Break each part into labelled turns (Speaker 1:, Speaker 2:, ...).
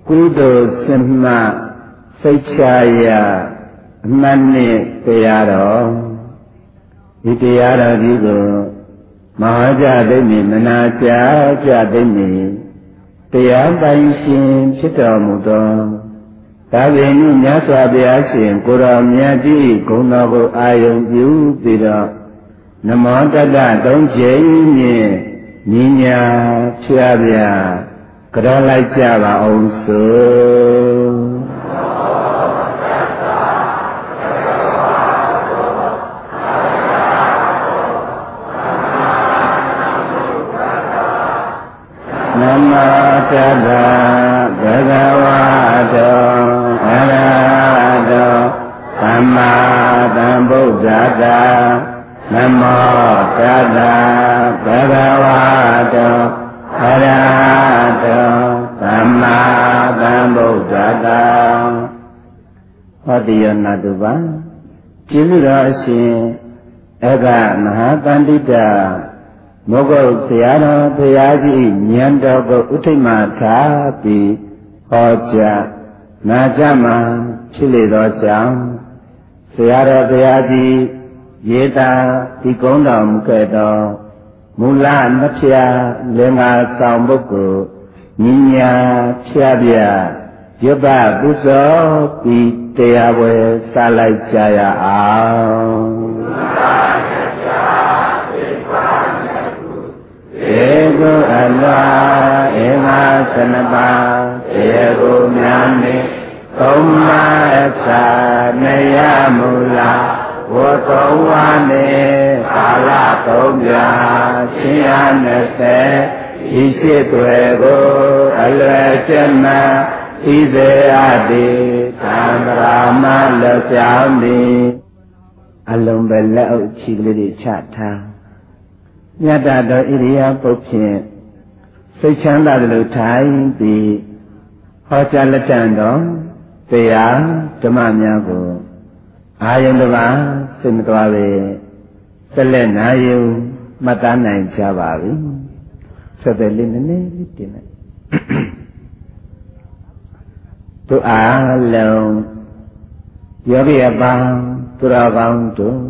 Speaker 1: ကုသိုလ်စင်မှစိတ်ချရာအမှန်နဲ့တရားတော်ဒီတရားတော်ကြီးကိုမဟာကြသိမ့်မီမနာကြသိမ့်မီတရားပိုင်ရှင်ဖြစ်တော်မူသောဒါပေမဲ့မြတ်စွာဘုရားရှင်ကိုယ်တော်မြတ်ကြီးဂုဏတော်ကိုအာယုံပြုပြီးတော့နမောတတ္တသုံးကြိမ်ဖြင့်ညီညာဖျားပြကြောလိုက်ကြပါအောင်ဆိုနမောတတ္တဘဂဝတောအရဟတောသမ္မာသမ္ဗုဒ္ဓတ္တနမောတတ္တဘဂဝတောအရဟတောသမ္မာသမ္ဗုဒ္ဓတ္တဟောတိယနာတုပါကျေးဇူးတော်အရှင်အဂမဟာပန္တိတမောဂုတ်ဆရာတော်ဘုရားကြီးဉာဏ်တော်ကိုဥထိတ်မှထားပြီးဟောကြားနာကြမှာဖြစ်လေသောကြောင့်ဆရာတော်ဘုရားကြီးရေတာဒီကုန်းတော်မူခဲ့သောမူလမဖျားလင်္ကာဆောင်ပုဂ္ဂိုလ်ညီညာဖြားပြရွတ်ပပူဇော်ပြီးတရားပွဲစလိုက်ကြရအောင်ဧကုအလောဧမသနပါဧကုမြာမေသုံးမအခါနယမူလာဝတ္တဝါနေကာလသုံးပြချင်းရ20ဤရှိတွေကိုအလွယ်ကျက်မှဤစေအတိသံဃာမလက်ကြောင်းသည်အလုံးပဲလက်အုပ်ချီကလေးတွေချထားမြတ်တာတော်ဣရိယာပုတ်ဖြင့်စိတ်ချမ်းသာတယ်လို့ထိုင်ပြီးဟောကြားလက်တန်တော်တရားဓမ္မများကိုအာယုန်တပါစိတ်မသွားပဲဆက်လက်နာယူမှတ်သားနိုင်ကြပါပြီဆက်တဲ့လေးနည်းနည်းလေးတင်လိုက်တို့အားလုံးယောဂီအပေါင်းသူတော်ကောင်းတို့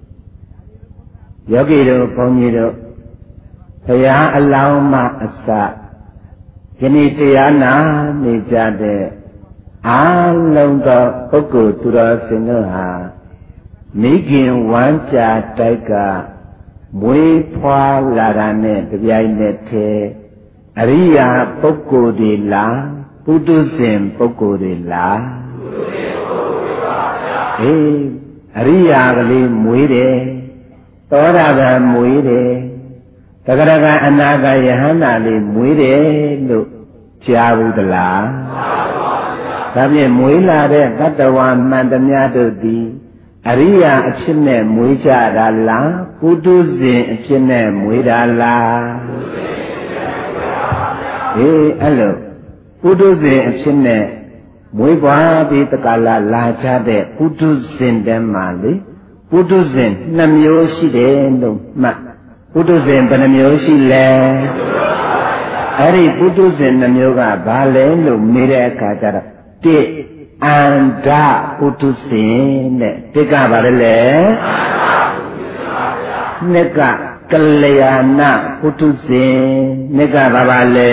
Speaker 1: ယောဂီတို့ဘုန်းကြီးတို့ဘုရားအလောင်းမအစယနေ့တရားနာနေကြတဲ့အားလုံးသောပုဂ္ဂိုလ်သူတော်စင်တို့ဟာမိခင်ဝမ်းကြာတိုက်ကမွေးဖွားလာတာနဲ့တပြိုင်နက်တည်းအရိယာပုဂ္ဂိုလ်တွေလားပုထုဇဉ်ပုဂ္ဂိုလ်တွေလားအေးအရိယာကလေးမွေးတယ်သောတာပန်မွေးတယ်တဂရကအနာဂယဟန္တာလေးမွေးတယ်လို့ကြားဘူးသလားဒါဖြင့်မွေးလာတဲ့တတ္တဝါမှန်သမျှတို့သည်အရိယာအဖြစ်နဲ့မွေးကြတာလားပုထုဇဉ်အဖြစ်နဲ့မွေးတာလားအေးအဲ့လိုပုထုဇဉ်အဖြစ်နဲ့မွေးပွားပြီးတက္ကလာလာကြတဲ့ပုထုဇဉ်တည်းမှာလေပုထုဇဉ်2မျိုးရှိတယ်လို့မှတ်ပုထုဇဉ်ဘယ်နှမျိုးရှိလဲအဲ့ဒီပုထုဇဉ်2မျိုးကဘာလဲလို့မေးတဲ့အခါကျတော့တိအန္တပုထုဇဉ်တဲ့တိကဘာလဲလဲနှစ်ကကလျာဏပုထုဇဉ်နှစ်ကဘာပါလဲ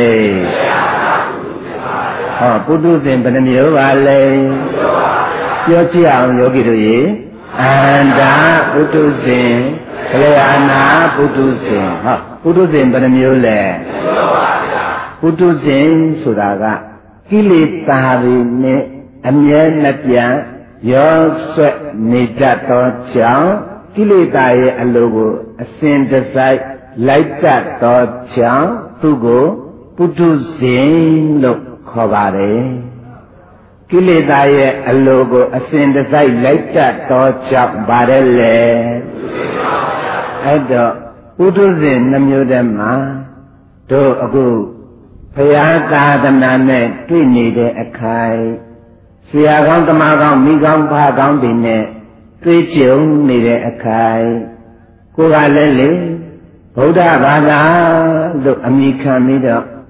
Speaker 1: ဟောပုထုဇဉ်ဘယ်နှမျိုးပါလဲပြောကြည့်အောင်ယောဂီတို့ရေအန္တပုထုဇဉ်ကလျာဏပုထုဇဉ်ဟောပုထုဇဉ်ဘယ်နှမျိုးလဲပုထုဇဉ်ဆိုတာကကိလေသာတွေနဲ့အမြဲမပြတ်ရောဆွဲ့နေတတ်သောကြောင့်ကိလေသာရဲ့အလိုကိုအစဉ်တစိုက်လိုက်တတ်သောကြောင့်သူကိုပုထုဇဉ်လို့ခေါ်ပါတယ်ကိလေသာရဲ့အလိုကိုအစဉ်တစိုက်လိုက်တတ်သောကြောင့်ပါတယ်လေအဲ့တော့ပုထုဇဉ်2မျိုးတည်းမှာတို့အခုဘုရားသာသနာနဲ့တွေ့နေတဲ့အခိုင်ဆရာကောင်းတမကောင်းမိကောင်းဖကောင်းတွေနဲ့တွေ့ကြုံနေတဲ့အခိုင်ကိုယ်ကလည်းလေဗုဒ္ဓဘာသာလို့အမိခံပြီးတော့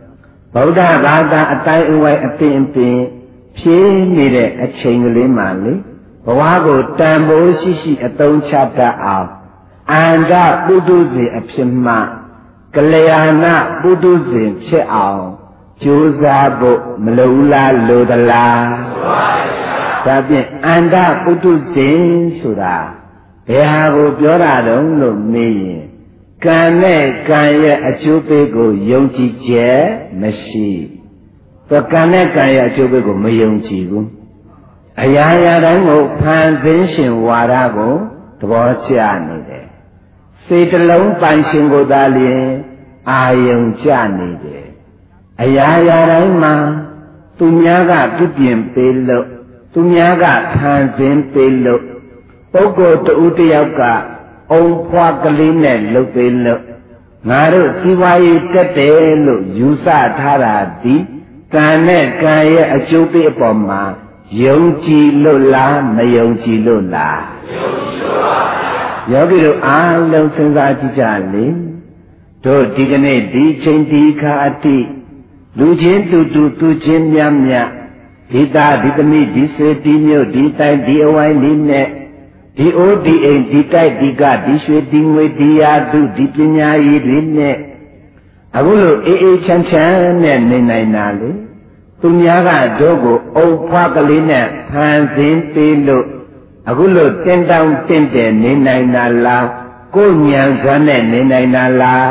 Speaker 1: ဗုဒ္ဓဘာသာအတိုင်းအဝိုင်းအပင်ဖြည့်နေတဲ့အချိန်ကလေးမှလေဘဝကိုတန်ဖိုးရှိအသုံးချတတ်အောင်အန္တပုထုဇဉ်အဖြစ်မှကလျာဏပုထုဇဉ်ဖြစ်အောင်ကြိုးစားဖို့မလိုလားလိုသလားဒါဖြင့်အန္တပုထုဇဉ်ဆိုတာဘယ်ဟာကိုပြောတာတုံးလို့မေးရင်ကံနဲ့ကံရဲ့အကျိုးပေးကိုယုံကြည်ချက်မရှိသူကံနဲ့ကံရဲ့အကျိုးပေးကိုမယုံကြည်ဘူးအရာရာတိုင်းကိုဖန်ဆင်းရှင်ဝါဒကိုသဘောကျနေတယ်စိတ်တလုံးပိုင်ရှင်ကိုသာလျှင်အာယုံကျနေတယ်အရာရာတိုင်းမှာသူများကပြုပြင်ပေးလို့သူများကဖန်ဆင်းပေးလို့ပုဂ္ဂိုလ်တဦးတယောက်ကအုံဖွားကလေးနဲ့လုပ်ပေးလို့ငါတို့စီးပွားရေးတက်တယ်လို့ယူဆထားတာဒီကံနဲ့ကံရဲ့အကျိုးပေးအပေါ်မှာယုံကြည်လို့လားမယုံကြည်လို့လားယုံကြည်လို့ပါဗျာယောဂီတို့အားလုံးစဉ်းစားကြည့်ကြလေတို့ဒီကနေ့ဒီချိန်ဒီခါအတိလူချင်းတူတူသူချင်းမြတ်မြတ်ဒီသားဒီသမီးဒီဆွေဒီမျိုးဒီတိုင်းဒီအဝိုင်းဒီနဲ့ဒီအိုးဒီအိမ်ဒီတိုက်ဒီကဒီရွှေဒီငွေဒီရာသူဒီပညာရည်တွေနဲ့အခုလိုအေးအေးချမ်းချမ်းနဲ့နေနိုင်တာလေသူများကတို့ကိုအုပ်ဖွားကလေးနဲ့ဖန်ဆင်းပေးလို့အခုလိုတင်းတောင်းတင့်တယ်နေနိုင်တာလားကိုဉာဏ်စွမ်းနဲ့နေနိုင်တာလား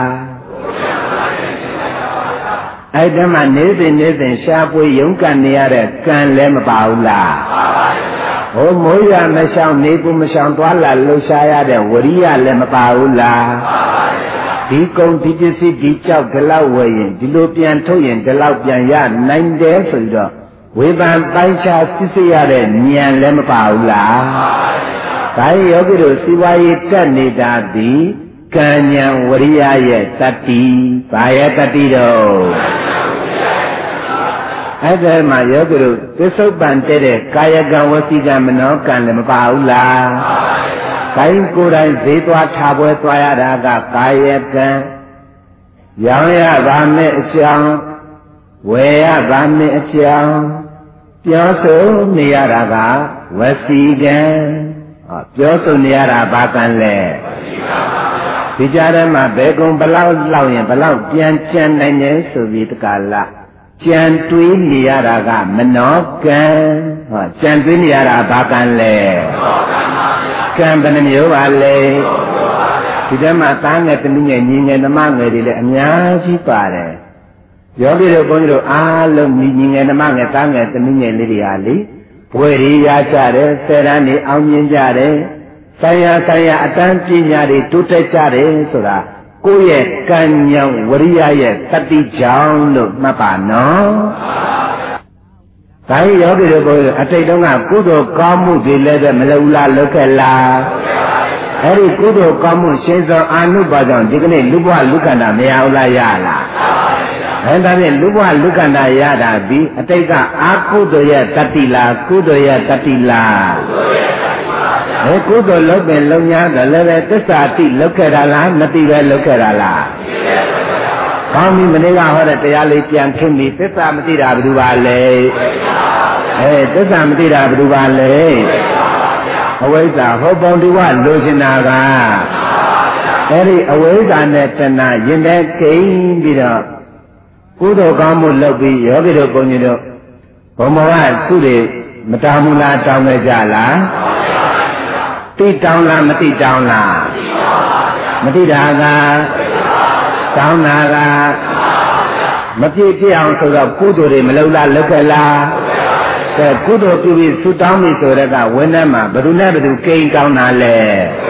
Speaker 1: အဲ့ဒါမှနေစဉ်ရှားပွေရုန်းကန်နေရတဲ့ကံလည်းမပါဘူးလားပါပါဘုံမိုးရမရှောင်နေဘူးမရှောင်သွားလာလှူရှားရတဲ့ဝရိယလည်းမပါဘူးလားပါပါဒီကုံဒီပစ္စည်းဒီကြောက်ဒီလောက်ဝယ်ရင်ဒီလိုပြန်ထုတ်ရင်ဒီလောက်ပြန်ရနိုင်တယ်ဆိုပြီးတော့ဝေဖန်ပိုင်းခြားစစ်စစ်ရတဲ့ဉာဏ်လည်းမပါဘူးလားပါပါဒါယောဂီတို့စီဝါရေးတက်နေတာဒီကံဉာဏ်ဝရိယရဲ့တတ္တိဘာရဲ့တတ္တိတော့အဲ့ဒါမှယောဂီတို့သစ္ဆုတ်ပန်တဲ့ကာယကံဝစီကံမနောကံလည်းမပါဘူးလားပါပါကိုင်းကိုယ်တိုင်ဈေးသွားထားပွဲသွားရတာကကာယကံရောင်းရပါမယ်အကြောင်းဝယ်ရပါမယ်အကြောင်းပြောဆိုနေရတာကဝစီကံပြောဆိုနေရတာဘာကံလဲဒီကြားထဲမှာဘယ်ကုံဘလောက်လောက်ရင်ဘလောက်ပြန်ကြံနိုင်တယ်ဆိုပြီးတကလားကြံတွေးနေရတာကမနောကံကြံတွေးနေရတာဘာကံလဲကံဘယ်နှမျိုးပါလဲဒီထဲမှာသားငယ်သမီးငယ်ညီငယ်နှမငယ်တွေလည်းအများကြီးပါတယ်ယောဂီတို့ဘုန်းကြီးတို့အားလုံးညီငယ်နှမငယ်သားငယ်သမီးငယ်လေးတွေဟာလေဘွယ်ရီရကြတယ်ဆယ်တန်းနေအောင်မြင်ကြတယ်ဆိုင်ရာအတန်းပညာတွေတိုးတက်ကြတယ်ဆိုတာကိုယ့်ရဲ့ကံဉာဏ်ဝရိယရဲ့တတိကြောင့်လို့မှတ်ပါနော်ဒါယောဂီတို့ဘုန်းကြီးတို့အတိတ်တုန်းကကုသိုလ်ကောင်းမှုတွေလည်းပဲမလုပ်လားလုပ်ခဲ့လားအဲ့ဒီကုသိုလ်ကောင်းမှုရှင်သောအာနုပါကြောင့်ဒီကနေ့လူဘဝလူကန္တာမရဘူးလားရလားအဲ့ဒါဖြင့်လူဘဝလူကန္တာရတာဒီအတိတ်ကအာကုသိုလ်ရဲ့တတိလားကုသိုလ်ရဲ့တတိလားကုသိုလ်လုပ်ပင်လုံညာတယ်လည်းပဲသစ္စာတိလုပ်ခဲ့တာလားမတိပဲလုပ်ခဲ့တာလားကောင်းပြီမနေ့ကဟောတဲ့တရားလေးပြန်ခင်းပြီသစ္စာမတိတာဘယ်သူပါလဲသစ္စာမတိတာဘယ်သူပါလဲအဝိဇ္ဇာဟုတ်ပုံဒီဝလိုချင်တာကအဲ့ဒီအဝိဇ္ဇာနဲ့တဏှာရင်ထဲကိန်းပြီးတော့ကုသိုလ်ကောင်းမှုလုပ်ပြီးယောဂီတို့ဘုန်းကြီးတို့ဘုံဘဝသူတွေမတောင်းဘူးလားတောင်းကြကြလားတိတောင်းလားမတိတောင်းလားမတိတာကတောင်းတာကမပြည့်ပြည့်အောင်ဆိုတော့ကုသိုလ်တွေမလုပ်လားလုပ်ခဲ့လားကဲကုသိုလ်ပြုပြီးဆုတောင်းပြီဆိုတဲ့ကဝင်းထဲမှာဘယ်သူနဲ့ဘယ်သူကိန်းတောင်းတာလဲ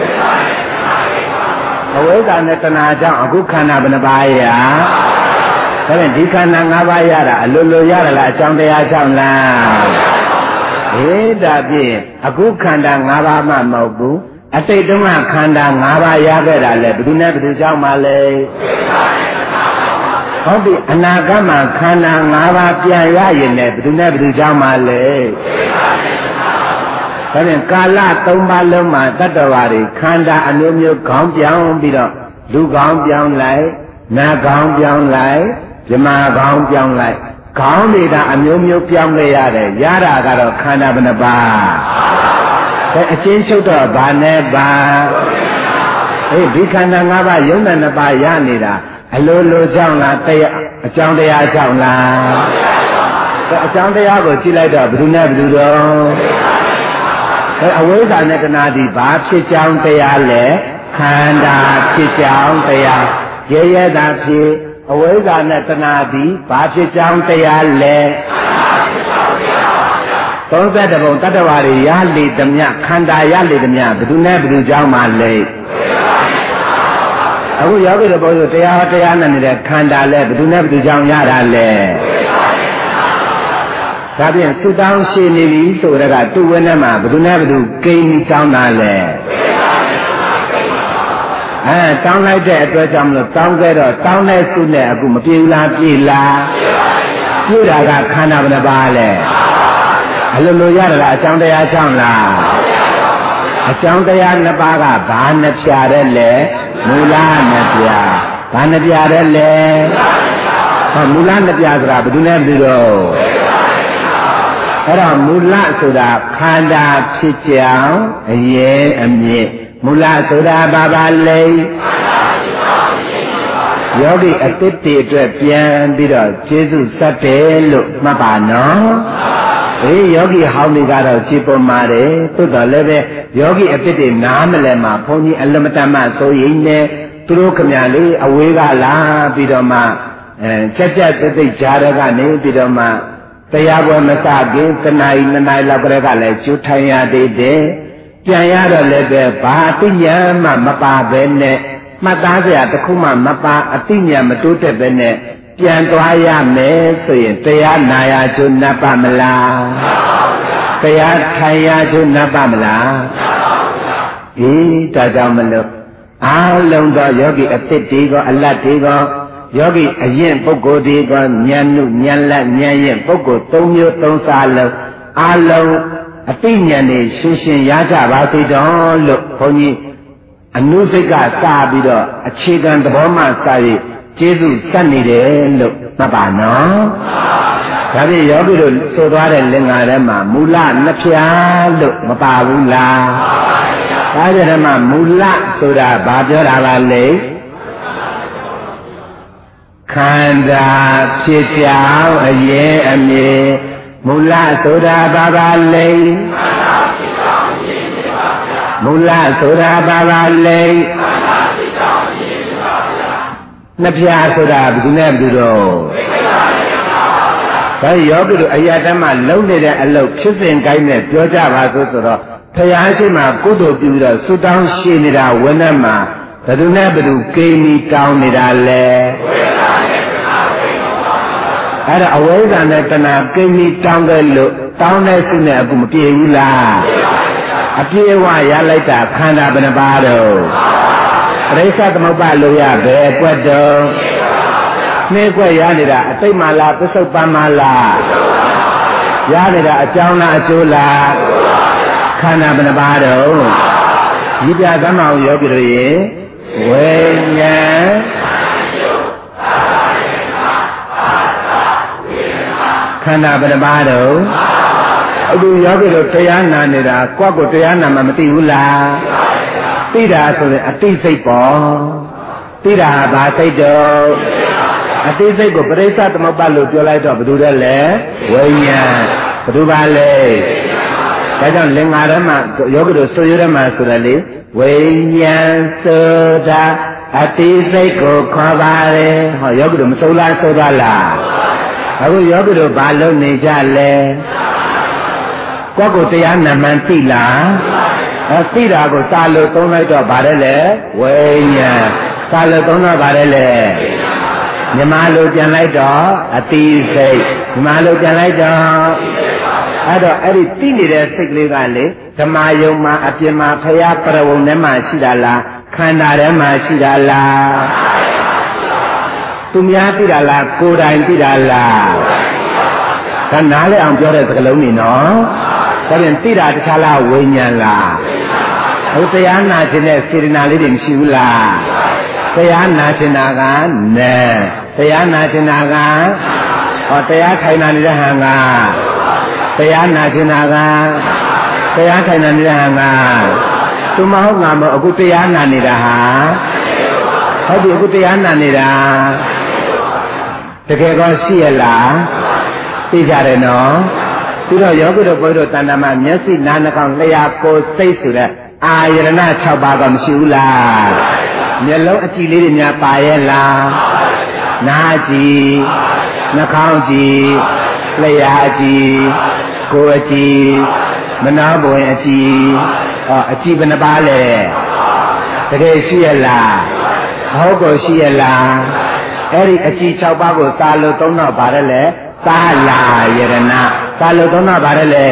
Speaker 1: အဝိဇ္ဇာနဲ့တဏှာကြောင့်အခုခန္ဓာဘယ်နှပါးရဒါဖြင့်ဒီခန္ဓာ၅ပါးရတာအလိုလိုရတာလားအကြောင်းတရားကြောင့်လားဒါဖြင့်အခုခန္ဓာ၅ပါးမှမဟုတ်ဘူးအတိတ်တုန်းကခန္ဓာ၅ပါးရခဲ့တာလဲဘယ်သူနဲ့ဘယ်သူကြောင့်မှလဲဟုတ်ပြီအနာဂတ်မှာခန္ဓာ၅ပါးပြန်ရရင်လည်းဘယ်သူနဲ့ဘယ်သူကြောင့်မှလဲဒါဖြင့်ကာလ၃ပါးလုံးမှာတတ္တဝါတွေခန္ဓာအမျိုးမျိုးခေါင်းပြောင်းပြီးတော့လူခေါင်းပြောင်းလိုက်နတ်ခေါင်းပြောင်းလိုက် Jama Gong Pyong like Gong Lida and Yomu Pyong Layade, Yara got a kind of an aba. A change of the Baneba. Hey, Bikananga, Yuna Bayanida, a Lulu Jana, a Jandea Jana. A Jandea go Chilada, Bruna Brudo. Away than Nekanadi, Babsi Jandea Le, Kanda, Chichandea, Yea, that's it. Away than Netanadi, Babsi Jandea Le. Don't say about Tatavari, Yali, the Mia, Kanda, Yali, the Mia, but do never do Jama late. I will yell about the Teatan and the Kanda le, but do never do Jam Yara le. Sabian, sit down, she nearly so that I do Wenama, but do never do game down le. Ah, down like that, down there, down there, soon there, Gumapila, Pila. You got Kana in the Bale. Hallelujah, Chandaya Chamla. A Chandaya Nabaga, Banapia, Mula Napia, Banapia, Mula Napia, but do never do. Era Mula Soda, Kanda, Chichiao, a ye, and ye, Mula Soda Baba lay. Yogi a 50 to a pian, Bido, Jesus Sate, look, Mabano. Hey, Yogi, how many got a cheap on Mare, to the level, Yogi a pity, Namalema, Pony, Alamatama, so in there, through Kamali, Awega La, Bidoma, and Chacha, the Jaragani, Bidoma, Tayawa Masagi, the night, the night, Labrega, Chutaya de, Piayara Lebe, Patiya, Mapa Bene, Matazia, the Kuma, Mapa, Atinia, Matute Bene. Piantoya me, Taya Naya to Napamala, Taya Taya to Napamala. He Tajamalo. Ah, long the yogi a titigo, a latigo, yogi a yen poco digo, Nyanu, Nyala, Nyan, Poco, Tomio, Tonsalo, Alo, a Tinyani, Shishin Yaja, Vati don't look, Pony, a Nusika Sabido, a chicken, the Boma Sari. Jesus Sunny de look, Mabano. Ravi Yogi so far and Lingarema, Mula Napia, look, Mababula. Rajarama, Mula, Soda, Bajara Lake. Kanda, Chichao, a ye, and ye, Mula, Soda, Baba Lake. Mula, Soda, Baba Lake. Napia Soda, Gunabdo. But Yogi, Ayatama, loaded a low, kissing kindness, Georgia Vasosoro, Tayashima, Kudo Buddha, Sudan Shinida, Wenama, but do never do game down in Ale. At a way than that, gave me down the look, down as in a Gumpiula. Appear why I like that kind of an abado. Resa the mobile, yeah, Puerto Negua Yanida, a Timala, Pesopamala Yanida, a Jauna Azula, Kana Benabado, Yibia Gamma Yogi, when Kana Benabado, Abu Yogi, Tayana, Nida, Quago Tayana, Mamatiula. Tira so a Tisa Tira Basado a Tisa go Presa to Mobalo, Jolite of Dudale, Waya, Dubale, Kajan Lingarama, Yoga Soyurama Surali, Waya Soda, a Tisa go Kavare, Yogum Sola Sodala, I will Yoga Balo Nijale, Quago Tiana Mantila. A Tirago Salo Tona Barele, Waya, Salo Tona Barele, Yamalo Janlaida, a Tisa, Yamalo Janlaida, everything is sickly valley, the Mayoma, Apima, Paya, Paravonema, Sidala, Kandarema, Sidala, Tumia Tidala, Kura and Tidala, Kanale and Joras Galomino. Tapi tidak ada salah wenya lah. Saya nak jenis sirina living siula. Saya nak jenakan ne. တရားနာကျင်တာကဟောတရားထိုင်နေတဲ့ဟန်ကတရားနာကျင်တာကတရားထိုင်နေတဲ့ဟန်ကသူမဟုတ်ငါမဟုတ်အခုတရားနာနေတာဟာဟုတ်ပြီအခုတရားနာနေတာတကယ်ကောရှိရလားသိကြတယ်နော်ပြီးတော့ယောဂီတို့ဘုရားတို့တဏ္ဍာမှာမျက်စိနားနှာခေါင်းလျှာကိုယ်စိတ်ဆိုတဲ့အာယရဏ6ပါးကမရှိဘူးလားမျက်လုံးအကြည့်လေးတွေများပါရဲ့လားနားကြည့်နှာခေါင်းကြည့်လျှာကြည့်ကိုယ်အကြည့်မနာဘဝင်အကြည့်အကြည့်ဘယ်နှပါလဲတကယ်ရှိရလားဟုတ်ကိုရှိရလားအဲ့ဒီအကြည့်6ပါးကိုစာလို့သုံးတော့ပါတယ်လေသာလာယရဏသာလို့သုံးတော့ပါတယ်လေ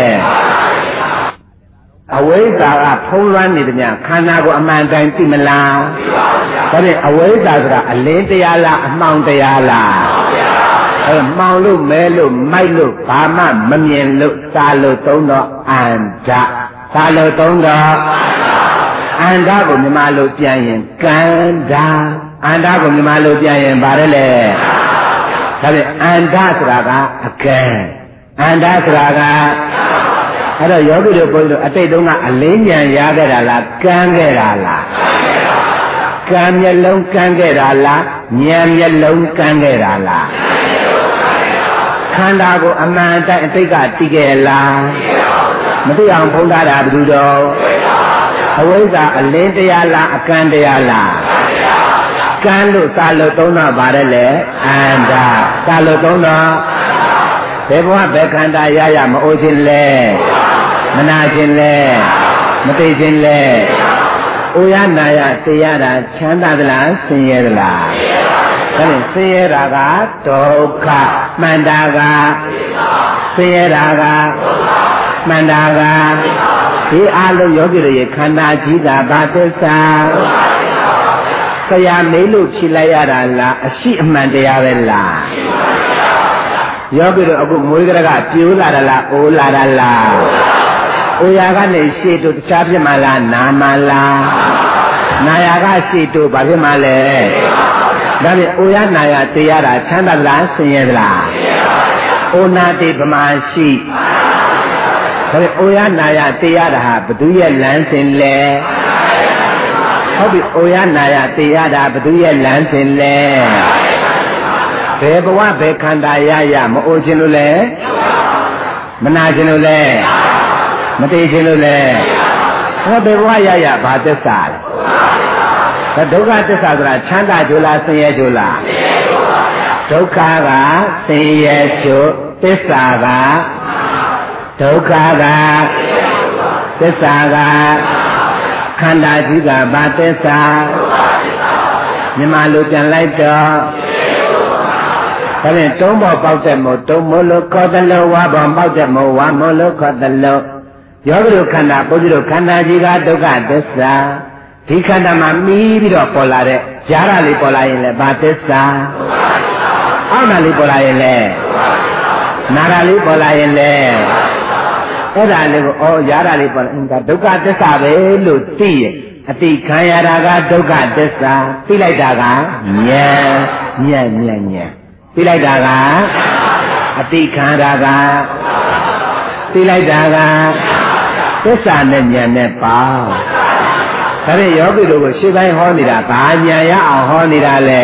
Speaker 1: အဝိဇ္ဇာကဖုံးလွှမ်းနေသည်များခန္ဓာကိုအမှန်တိုင်းသိမလားဒါဖြင့်အဝိဇ္ဇာဆိုတာအလင်းတရားလားအမှောင်တရားလားအဲမှောင်လို့မဲလို့မိုက်လို့ဘာမှမမြင်လို့သာလို့သုံးတော့အန္တသာလို့သုံးတော့အန္တကိုမြမလို့ပြန်ရင်ကန္တာအန္တကိုမြမလို့ပြန်ရင်ဗါတယ်လေဒါဖြင့်အန္တဆိုတာကအကံအန္တဆိုတာကအဲ့တော့ယောဂီတို့ဘုန်းကြီးတို့အတိတ်တုန်းကအလင်းဉာဏ်ရခဲ့တာလားကမ်းခဲ့တာလားကံမျက်လုံးကမ်းခဲ့တာလားဉာဏ်မျက်လုံးကမ်းခဲ့တာလားခန္ဓာကိုအမှန်တိုင်းအတိတ်ကတည်ခဲ့လားမသိအောင်ဖုံးထားတာဘယ်သူတော့အဝိဇ္ဇာအလင်းတရားလားအကံတရားလားကံလို့သာလို့သုံးတော့ပါတယ်လေအန္တသာလို့သုံးတော့ဘယ်ဘဝဘယ်ခန္ဓာရရမအိုခြင်းလဲမနာခြင်းလဲမသိခြင်းလဲအိုရနာရသိရတာချမ်းသာသလားဆင်းရဲသလားဒါနဲ့ဆင်းရဲတာကဒုက္ခမှန်တာကဆင်းရဲတာကမှန်တာကဒီအလုံးယောဂီတွေရဲ့ခန္ဓာကြီးတာဘာသစ္စာဆရာမေးလို့ဖြေလိုက်ရတာလားအရှိအမှန်တရားပဲလားယောဂီတို့အခုမွေးကလေးကပြိုးလာတာလားအိုးလာတာလားအိုရာကနေရှေ့တို့တခြားဖြစ်မှလားနာမလားနာယာကရှေ့တို့ဘာဖြစ်မှလဲဒါဖြင့်အိုရနာယာသိရတာချမ်းသာလားဆင်းရဲလားအိုနာတိဗမာရှိဒါဖြင့်အိုရနာယာသိရတာဟာဘသူရဲ့လမ်းစဉ်လဲဟုတ်ပြီအိုရနာယာသိရတာဘသူရဲ့လမ်းစဉ်လဲဘယ်ဘဝဘယ်ခန္ဓာရရမအိုခြင်းလို့လဲမနာခြင်းလို့လဲမသိခြင်းလို့လဲဟောဘယ်ဘဝရရဘာသစ္စာလဲဒုက္ခသစ္စာဆိုတာချမ်းသာကြလားဆင်းရဲကြလားဒုက္ခကဆင်းရဲကြသစ္စာကဒုက္ခကသစ္စာကခန္ဓာကြီးကဘာသစ္စာမြမလိုပြန်လိုက်တော့ဒါဖြင့်တုံးပေါ်ပေါက်တဲ့မို့တုံးမို့လို့ခေါ်တယ်လို့ဝါပေါ်ပေါက်တဲ့မို့ဝါမို့လို့ခေါ်တယ်လို့ယောဂီတို့ခန္ဓာပုဂ္ဂိုလ်တို့ခန္ဓာကြီးကဒုက္ခသစ္စာဒီခန္ဓာမှာမီးပြီးတော့ပေါ်လာတဲ့ဈာရလေးပေါ်လာရင်လည်းဘာသစ္စာအောက်နာလေးပေါ်လာရင်လည်းနာရလေးပေါ်လာရင်လည်းအဲ့ဒါလေးကိုဈာရလေးပေါ်လာရင်ဒါဒုက္ခသစ္စာပဲလို့သိရင်အတိခံရတာကဒုက္ခသစ္စာသိလိုက်တာကဉာဏ်သိလိုက်တာကအတိခံတာကသိလိုက်တာကသစ္စာနဲ့ဉာဏ်နဲ့ပါဒါဖြင့်ယောဂီတို့ကိုရှေ့ပိုင်းဟောနေတာဘာဉာဏ်ရအောင်ဟောနေတာလဲ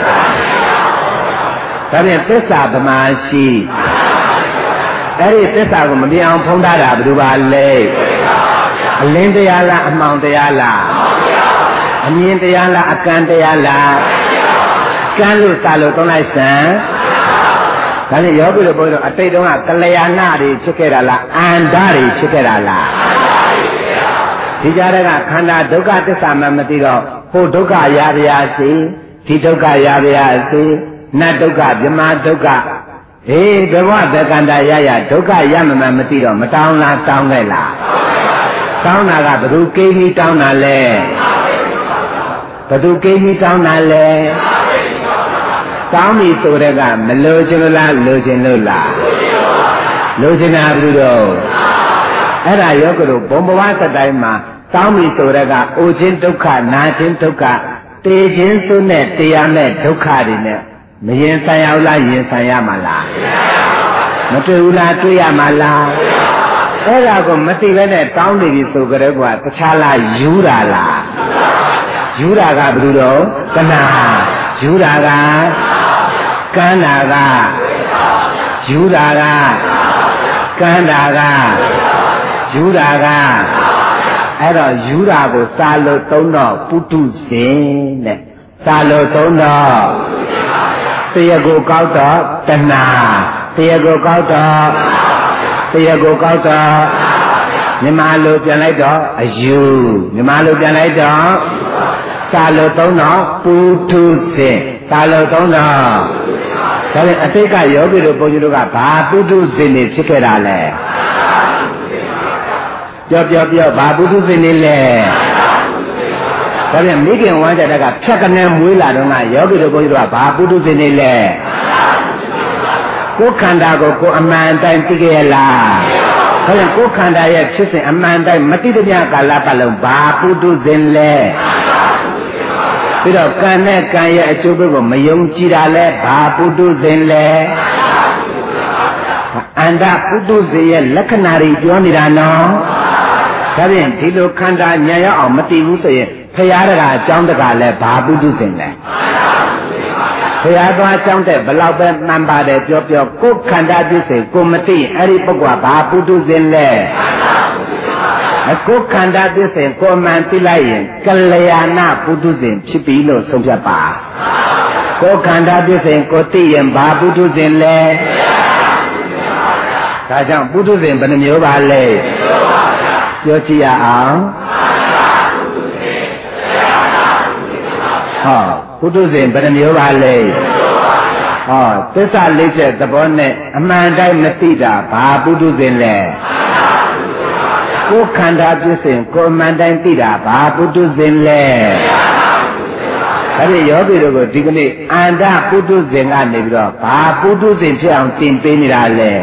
Speaker 1: ဒါဖြင့်သစ္စာဗမာရှိအဲ့ဒီသစ္စာကိုမမြင်အောင်ဖုံးထားတာဘယ်သူပါလဲအလင်းတရားလားအမှောင်တရားလားအမြင်တရားလားအကံတရားလားကံလို့စာလို့သုံးလိုက်စမ်းဒါနဲ့ယောဂီတို့ဘုန်းကြီးတို့အတိတ်တုန်းကကလျာဏတွေဖြစ်ခဲ့တာလားအန္တတွေဖြစ်ခဲ့တာလားဒီကြားတဲ့ကခန္ဓာဒုက္ခသစ္စာမှမသိတော့ဟိုဒုက္ခရပါစေဒီဒုက္ခရပါစေနတ်ဒုက္ခဗြဟ္မာဒုက္ခဘဝဘယ်ကန္တာရဒုက္ခရမှမသိတော့မတောင်းလားတောင်းခဲ့လားတောင်းတာကဘယ်သူကိန်းကြီးတောင်းတာလဲဘယ်သူကိန်းကြီးတောင်းတာလဲတောင်းပြီဆိုတဲ့ကမလိုချင်လို့လားလိုချင်လို့လားလိုချင်တာဘူးတော့အဲ့ဒါယောဂတို့ဘုံဘဝစတိုင်းမှာတောင်းပြီဆိုတဲ့ကအိုခြင်းဒုက္ခနာခြင်းဒုက္ခတေခြင်းစုနဲ့တရားမဲ့ဒုက္ခတွေနဲ့မရင်ဆိုင်ရလားရင်ဆိုင်ရမှာလားမတွေ့ဘူးလားတွေ့ရမှာလားအဲ့ဒါကိုမသိပဲနဲ့တောင်းနေပြီဆိုကြတဲ့ကွာတခြားလားယူတာလားယူတာကဘယ်လိုတော့တဏှာယူတာကကမ်းတာကယူတာကကမ်းတာကယူတာကအဲ့တော့ယူတာကိုစာလို့သုံးတော့ပုထုဇဉ်တဲ့စာလို့သုံးတော့တရားကိုကောက်တော့တဏှာတရားကိုကောက်တော့တရားကိုကောက်တော့မြန်မာလိုပြန်လိုက်တော့အယူမြန်မာလိုပြန်လိုက်တော့စာလို့သုံးတော့ပုထုဇဉ်စာလို့သုံးတော့ဒါနဲ့အတိတ်ကယောဂီတို့ဘုန်းကြီးတို့ကဘာပုထုဇဉ်တွေဖြစ်ခဲ့တာလဲပြောဘာပုထုဇဉ်တွေလဲဒါပြန်မိခင်ဝမ်းကြတဲ့ကဖြတ်ကနေမွေးလာတော့ကယောဂီတို့ဘုန်းကြီးတို့ကဘာပုထုဇဉ်တွေလဲကိုယ်ခန္ဓာကိုကိုယ်အမှန်တိုင်းသိကြရလားဒါပြန်ကိုယ်ခန္ဓာရဲ့ဖြစ်စဉ်အမှန်တိုင်းမတိတပြကာလပတ်လုံးဘာပုထုဇဉ်လဲပြီးတော့ကံနဲ့ကံရဲ့အကျိုးပေးကိုမယုံကြည်တာလဲဘာပုထုဇဉ်လဲအန္တပုထုဇဉ်ရဲ့လက္ခဏာတွေပြောနေတာနော်ဒါဖြင့်ဒီလိုခန္ဓာညာရောက်အောင်မတည်ဘူးဆိုရင်ဖရာတကာအကြောင်းတကာလဲဘာပုထုဇဉ်လဲဖရာသွားအကြောင်းတဲ့ဘလောက်ပဲမှန်ပါတယ်ပြောကိုယ်ခန္ဓာပြည့်စုံကိုမသိအဲ့ဒီပုဂ္ဂိုလ်ကဘာပုထုဇဉ်လဲကိုယ်ခန္ဓာပြည့်စုံကိုမှန်သိလိုက်ရင်ကလျာဏပုထုဇဉ်ဖြစ်ပြီလို့ဆုံးဖြတ်ပါကိုယ်ခန္ဓာပြည့်စုံကိုသိရင်ဘာပုထုဇဉ်လဲဒါကြောင့်ပုထုဇဉ်ဘယ်နှမျိုးပါလဲပြောကြည့်ရအောင်ဟောပုထုဇဉ်ဘယ်နှမျိုးပါလဲဟောသစ္စာလေးချက်သဘောနဲ့အမှန်တိုင်းမသိတာဘာပုထုဇဉ်လဲကိုယ်ခန္ဓာပြည့်စုံကိုယ်မှန်တိုင်းသိတာဘာပုထုဇဉ်လဲအဲ့ဒီယောဂီတို့ကိုဒီကနေ့အန္တပုထုဇဉ်ကနေပြီးတော့ဘာပုထုဇဉ်ဖြစ်အောင်သင်ပေးနေတာလဲ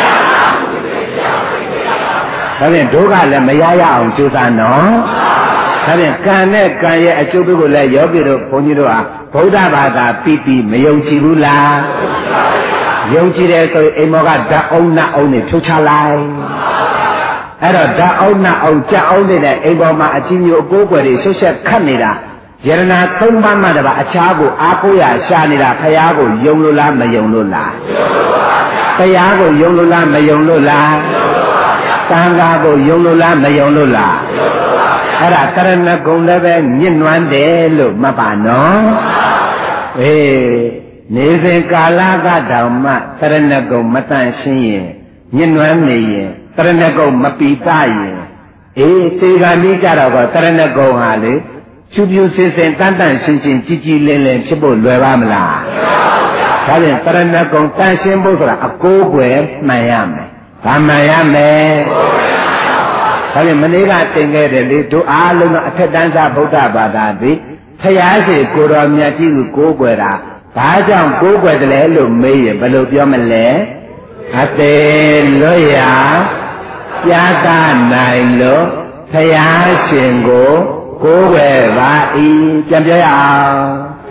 Speaker 1: ဒါဖြင့်ဒုက္ခလည်းမရရအောင်ကြိုးစားနော်ဒါဖြင့်ကံနဲ့ကံရဲ့အကျိုးပေးကိုလည်းယောဂီတို့ဘုန်းကြီးတို့ဟာဗုဒ္ဓဘာသာပြီးမယုံကြည်ဘူးလားယုံကြည်တယ်ဆိုရင်အိမ်မောကဓာတ်အုံနတ်အုံတွေဖြုတ်ချလိုက်အဲ့တော့ဓာတ်အုံနတ်အုံကြက်အုံတွေနဲ့အိမ်ပေါ်မှာအကြီးညိုအကိုးကွယ်တွေဆွတ်ဆက်ခတ်နေတာယရနာ၃ပါးမှတပါအခြားကိုအားကိုးရရှာနေတာဖရာကိုယုံလို့လားမယုံလို့လားဖရာကိုယုံလို့လားမယုံလို့လားသံဃာကိုယုံလို့လားမယုံလို့လားအဲ့ဒါတရဏဂုံလည်းပဲညှဉ်းနှွမ်းတယ်လို့မှတ်ပါနော်အေးနေစဉ်ကာလကတောင်မှတရဏဂုံမတန့်ရှင်းရင်ညှဉ်းနှွမ်းနေရင်တရဏဂုံမပီတရင်အေးသေဂာမိကြတော့ကတရဏဂုံဟာလေဖြူဖြူစင်စင်တန်တန်ရှင်းရှင်းကြည်ကြည်လင်းလင်းဖြစ်ဖို့လွယ်ပါမလားဒါဖြင့်တရဏဂုံတန့်ရှင်းဖို့ဆိုတာအကိုးကွယ်မှန်ရမယ်ဘာမှန်ရမယ်ဒါဖြင့်မနေ့ကတင်ခဲ့တယ်လေတို့အားလုံးကအထက်တန်းစားဗုဒ္ဓဘာသာသည်ဖျားရှိကိုတော်မြတ်ကြီးကိုကိုးကွယ်တာဘာကြောင့်ကိုးကွယ်တယ်လဲလို့မေးရင်ဘယ်လိုပြောမလဲအသေးလွတ်ရာပြသနိုင်လို့ဖျားရှင်ကိုကိုးကွယ်ပါ၏ပြန်ပြောရအောင်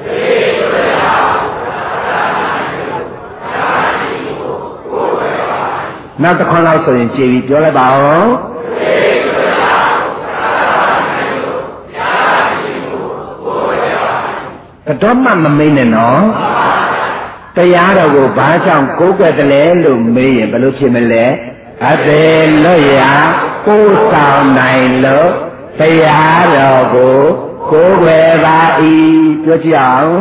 Speaker 1: နောက်တစ်ခေါက်လောက်ဆိုရင်ကြည်ပြီးပြောလိုက်ပါဦးတော့မှမမေးနဲ့နော်တရားတော်ကိုဘာကြောင့်ကိုးကွယ်တယ်လဲလို့မေးရင်ဘယ်လိုဖြစ်မလဲအသေးလွတ်ရာကိုးဆောင်နိုင်လို့တရားတော်ကိုကိုးကွယ်ပါ၏ပြောကြည့်အောင်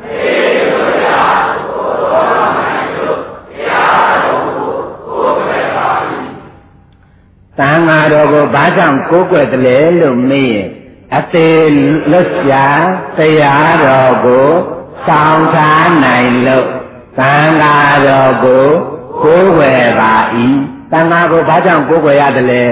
Speaker 1: သံဃာတော်ကိုဘာကြောင့်ကိုးကွယ်တယ်လဲလို့မေးရင်အသေးလွတ်ရာတရားတော်ကိုဆောင်ထားနိုင်လို့သံဃာတော်ကိုကိုးကွယ်ပါ၏သံဃာကိုဘာကြောင့်ကိုးကွယ်ရတယ်လဲ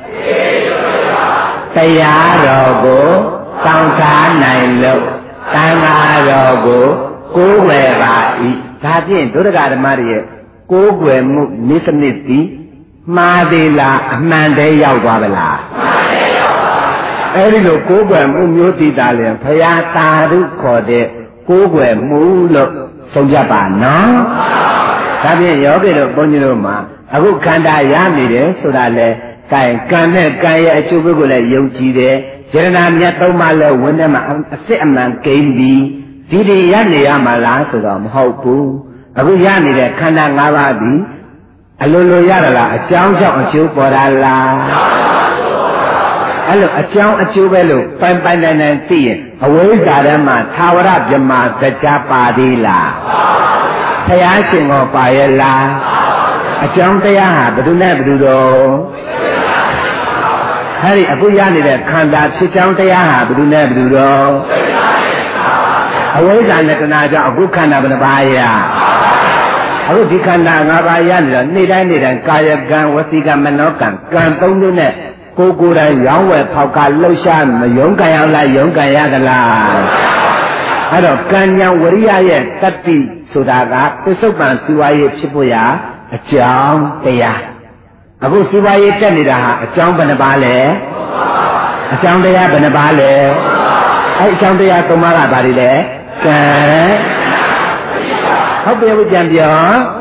Speaker 1: တရားတော်ကိုဆောင်ထားနိုင်လို့သံဃာတော်ကိုကိုးကွယ်ပါ၏ဒါဖြင့်ဒုဒကဓမ္မတွေရဲ့ကိုးကွယ်မှုနိစ္စနစ်သည်မှားသေးလားအမှန်တည်းရောက်သွားပါလားအဲ့ဒီလိုကိုးကွယ်မှုမျိုးတည်တာလေဘုရားသာဓုခေါ်တဲ့ကိုးကွယ်မှုလို့ဆုံးဖြတ်ပါနော်ဒါဖြင့်ယောဂီတို့ဘုန်းကြီးတို့မှာအခုခန္ဓာရနေတယ်ဆိုတာလေကံနဲ့ကံရဲ့အကျိုးကိုလည်းယုံကြည်တယ်ယရနာမြတ်သုံးပါးလည်းဝိနည်းမှာအစစ်အမှန်ကိန်းပြီးဒီရနေရမှာလားဆိုတော့မဟုတ်ဘူးအခုရနေတဲ့ခန္ဓာ၅ပါးဒီအလိုလိုရတာလားအကြောင်းကြောင့်အကျိုးပေါ်တာလားအဲ့လိုအကြောင်းအကျိုးပဲလို့ပိုင်ပိုင်နိုင်နိုင်သိရင်အဝိဇ္ဇာထဲမှာသာဝရဗြဟ္မာတရားပါသေးလားဘုရားရှင်ကပါရဲ့လားအကြောင်းတရားဟာဘယ်သူနဲ့ဘယ်သူတော့အဲ့ဒီအခုရနေတဲ့ခန္ဓာဖြစ်ကြောင်းတရားဟာဘယ်သူနဲ့ဘယ်သူတော့အဝိဇ္ဇာနဲ့တဏှာကြောင့်အခုခန္ဓာဘယ်နှပါးရအခုဒီခန္ဓာ၅ပါးရနေတော့နေ့တိုင်းကာယကံဝစီကံမနောကံကံ၃မျိုးနဲ့ကိုယ်တိုင်ရောင်းဝယ်ဖောက်ကလှုပ်ရှားမယုံကံရလားယုံကံရသလားအဲ့တော့ကံဉာဏ်ဝရိယရဲ့တတ္တိဆိုတာကပစ္စုပန်စီဝါရေးဖြစ်ဖို့ရာအကြောင်းတရားအခုစီဝါရေးတက်နေတာဟာအကြောင်းဘယ်နှပါလဲအကြောင်းတရားဘယ်နှပါလဲအဲ့အကြောင်းတရား၃ပါးကဘာတွေလဲကံဟုတ်ပြီဘုရားပြော